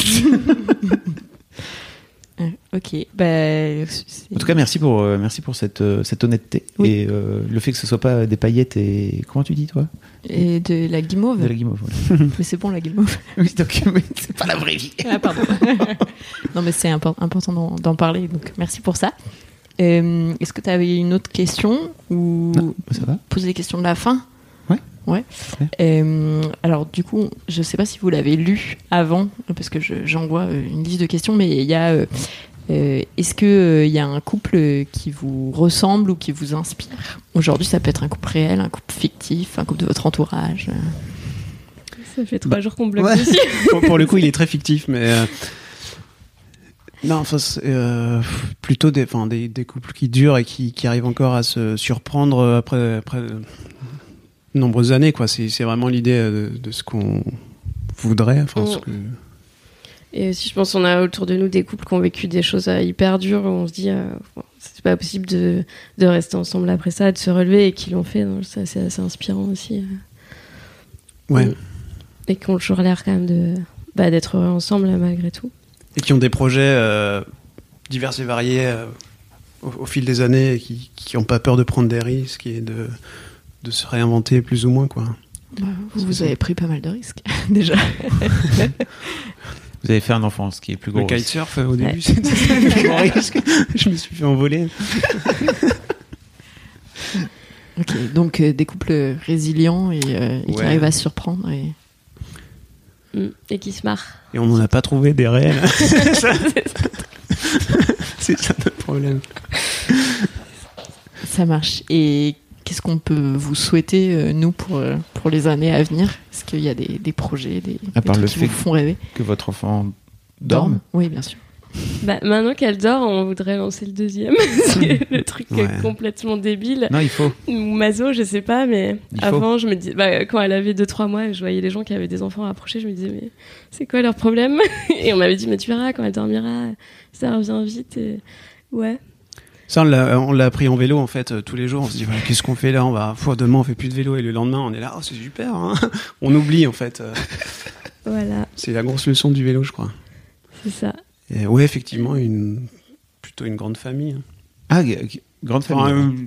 J: Ok.
F: En tout cas, merci pour cette honnêteté. Oui. Et le fait que ce soit pas des paillettes et... Comment tu dis, toi?
J: Et de la guimauve.
F: De la guimauve, voilà.
J: Mais c'est bon, la guimauve.
F: Oui, donc, mais c'est pas la vraie vie.
J: Ah, pardon. Non, mais c'est important d'en parler, donc merci pour ça. Est-ce que tu avais une autre question, ou
F: non, ça va.
J: Poser des questions de la fin? Ouais. Alors du coup, je sais pas si vous l'avez lu avant, parce que j'envoie une liste de questions, mais il y a est-ce que il y a un couple qui vous ressemble ou qui vous inspire aujourd'hui? Ça peut être un couple réel, un couple fictif, un couple de votre entourage.
G: Ça fait 3 jours qu'on bloque dessus.
E: Pour le coup, il est très fictif, mais non, plutôt des couples qui durent et qui arrivent encore à se surprendre après nombreuses années, quoi. C'est vraiment l'idée de ce qu'on voudrait,
G: Et aussi, je pense qu'on a autour de nous des couples qui ont vécu des choses hyper dures où on se dit c'est pas possible de rester ensemble après ça, de se relever, et qui l'ont fait. Donc ça, c'est assez inspirant aussi.
E: Ouais.
G: Et qui ont toujours l'air quand même d'être heureux ensemble malgré tout.
E: Et qui ont des projets divers et variés au fil des années, et qui n'ont pas peur de prendre des risques et de se réinventer plus ou moins, quoi.
J: Vous avez pris pas mal de risques, déjà.
F: Vous avez fait un enfant, ce qui est plus gros.
E: Le kitesurf, au début, c'était un gros risque. Je me suis fait envoler.
J: Ok, donc des couples résilients et qui arrivent à se surprendre.
G: Et qui se marrent.
E: Et on n'en a pas trouvé des réels. C'est ça notre problème.
J: Ça marche. Et qu'est-ce qu'on peut vous souhaiter, nous, pour les années à venir ? Est-ce qu'il y a des projets, des trucs qui vous font rêver ?
F: Que votre enfant dorme ?
J: Oui, bien sûr.
G: Maintenant qu'elle dort, on voudrait lancer le deuxième. C'est le truc complètement débile.
F: Non, il faut.
G: Ou maso, je sais pas, mais avant, je me dis, quand elle avait 2-3 mois, je voyais les gens qui avaient des enfants approcher, je me disais, mais c'est quoi leur problème ? Et on m'avait dit, mais tu verras, quand elle dormira, ça revient vite. Et... Ouais.
E: Ça, on l'a appris en vélo, en fait, tous les jours. On se dit, voilà, qu'est-ce qu'on fait là ? Demain, on fait plus de vélo. Et le lendemain, on est là, c'est super. Hein, on oublie, en fait.
G: Voilà.
E: C'est la grosse leçon du vélo, je crois.
G: C'est ça.
E: Et ouais, effectivement, plutôt une grande famille.
F: Ah, grande famille.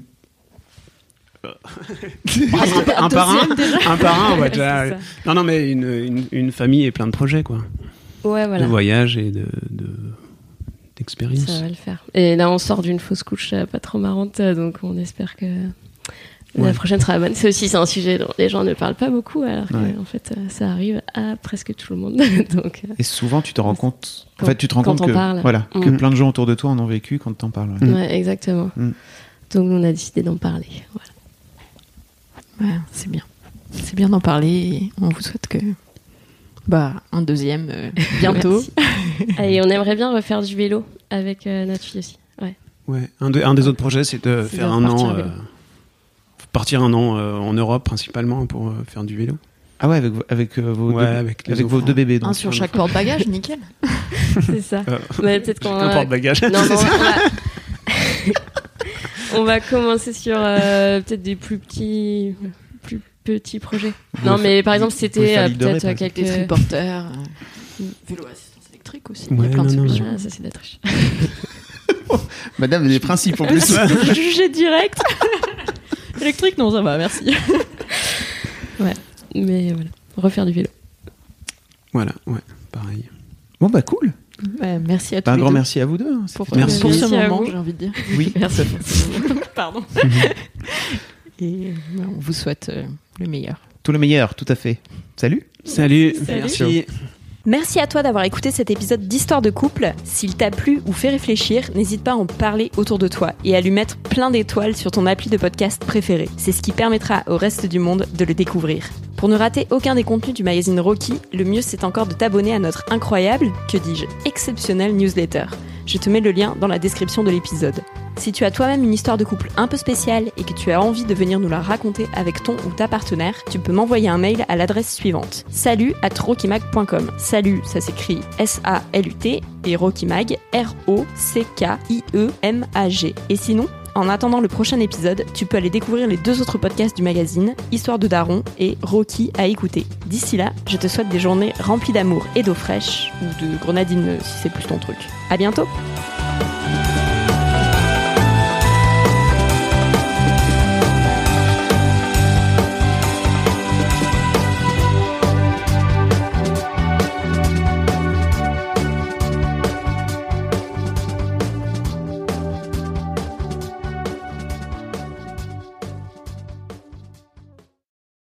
E: Un par un, on va déjà. Non, mais une famille et plein de projets, quoi.
G: Ouais, voilà.
E: De voyages et d'expériences.
G: Ça va le faire. Et là, on sort d'une fausse couche pas trop marrante, donc on espère que la prochaine sera bonne. C'est un sujet dont les gens ne parlent pas beaucoup, alors qu'en fait, ça arrive à presque tout le monde. Donc,
F: et souvent, tu te rends compte. En fait, tu te rends compte que plein de gens autour de toi en ont vécu quand t'en parles.
G: Ouais, exactement. Donc, on a décidé d'en parler.
J: Voilà. Ouais, c'est bien. C'est bien d'en parler. Et on vous souhaite que un deuxième bientôt.
G: Et on aimerait bien refaire du vélo avec notre fille aussi.
E: Ouais. Un des autres projets, c'est de faire partir un an en Europe principalement pour faire du vélo.
F: Ah ouais, avec vos deux bébés. Donc.
J: Un sur chaque porte-bagages, nickel.
G: C'est ça. Mais peut-être qu'on
E: un porte-bagages.
G: Non, on va commencer sur peut-être des plus petits projets. Non, mais par exemple, c'était peut-être quelques
J: triporteurs, vélo assistance électrique aussi. Il y a plein de solutions.
G: Ça, c'est de la triche.
F: Madame, les principes en plus.
J: Jugé direct. Électrique, non, ça va, merci.
G: Ouais, mais voilà, refaire du vélo.
E: Voilà, ouais, pareil.
F: Bon, cool.
J: Ouais, merci à tous.
F: Un grand merci à vous deux. Hein,
J: pour ce moment, j'ai envie de dire.
F: Oui,
J: merci. Pardon. Et on vous souhaite le meilleur.
F: Tout le meilleur, tout à fait. Salut.
E: Merci.
K: Merci à toi d'avoir écouté cet épisode d'Histoire de couple. S'il t'a plu ou fait réfléchir, n'hésite pas à en parler autour de toi et à lui mettre plein d'étoiles sur ton appli de podcast préféré. C'est ce qui permettra au reste du monde de le découvrir. Pour ne rater aucun des contenus du magazine Rocky, le mieux c'est encore de t'abonner à notre incroyable, que dis-je, exceptionnelle newsletter. Je te mets le lien dans la description de l'épisode. Si tu as toi-même une histoire de couple un peu spéciale et que tu as envie de venir nous la raconter avec ton ou ta partenaire, tu peux m'envoyer un mail à l'adresse suivante: salut@rockymag.com. Salut, ça s'écrit S-A-L-U-T, et Rockymag, R-O-C-K-I-E-M-A-G. Et sinon, en attendant le prochain épisode, tu peux aller découvrir les 2 autres podcasts du magazine, Histoire de Daron et Rocky à écouter. D'ici là, je te souhaite des journées remplies d'amour et d'eau fraîche, ou de grenadine si c'est plus ton truc. À bientôt!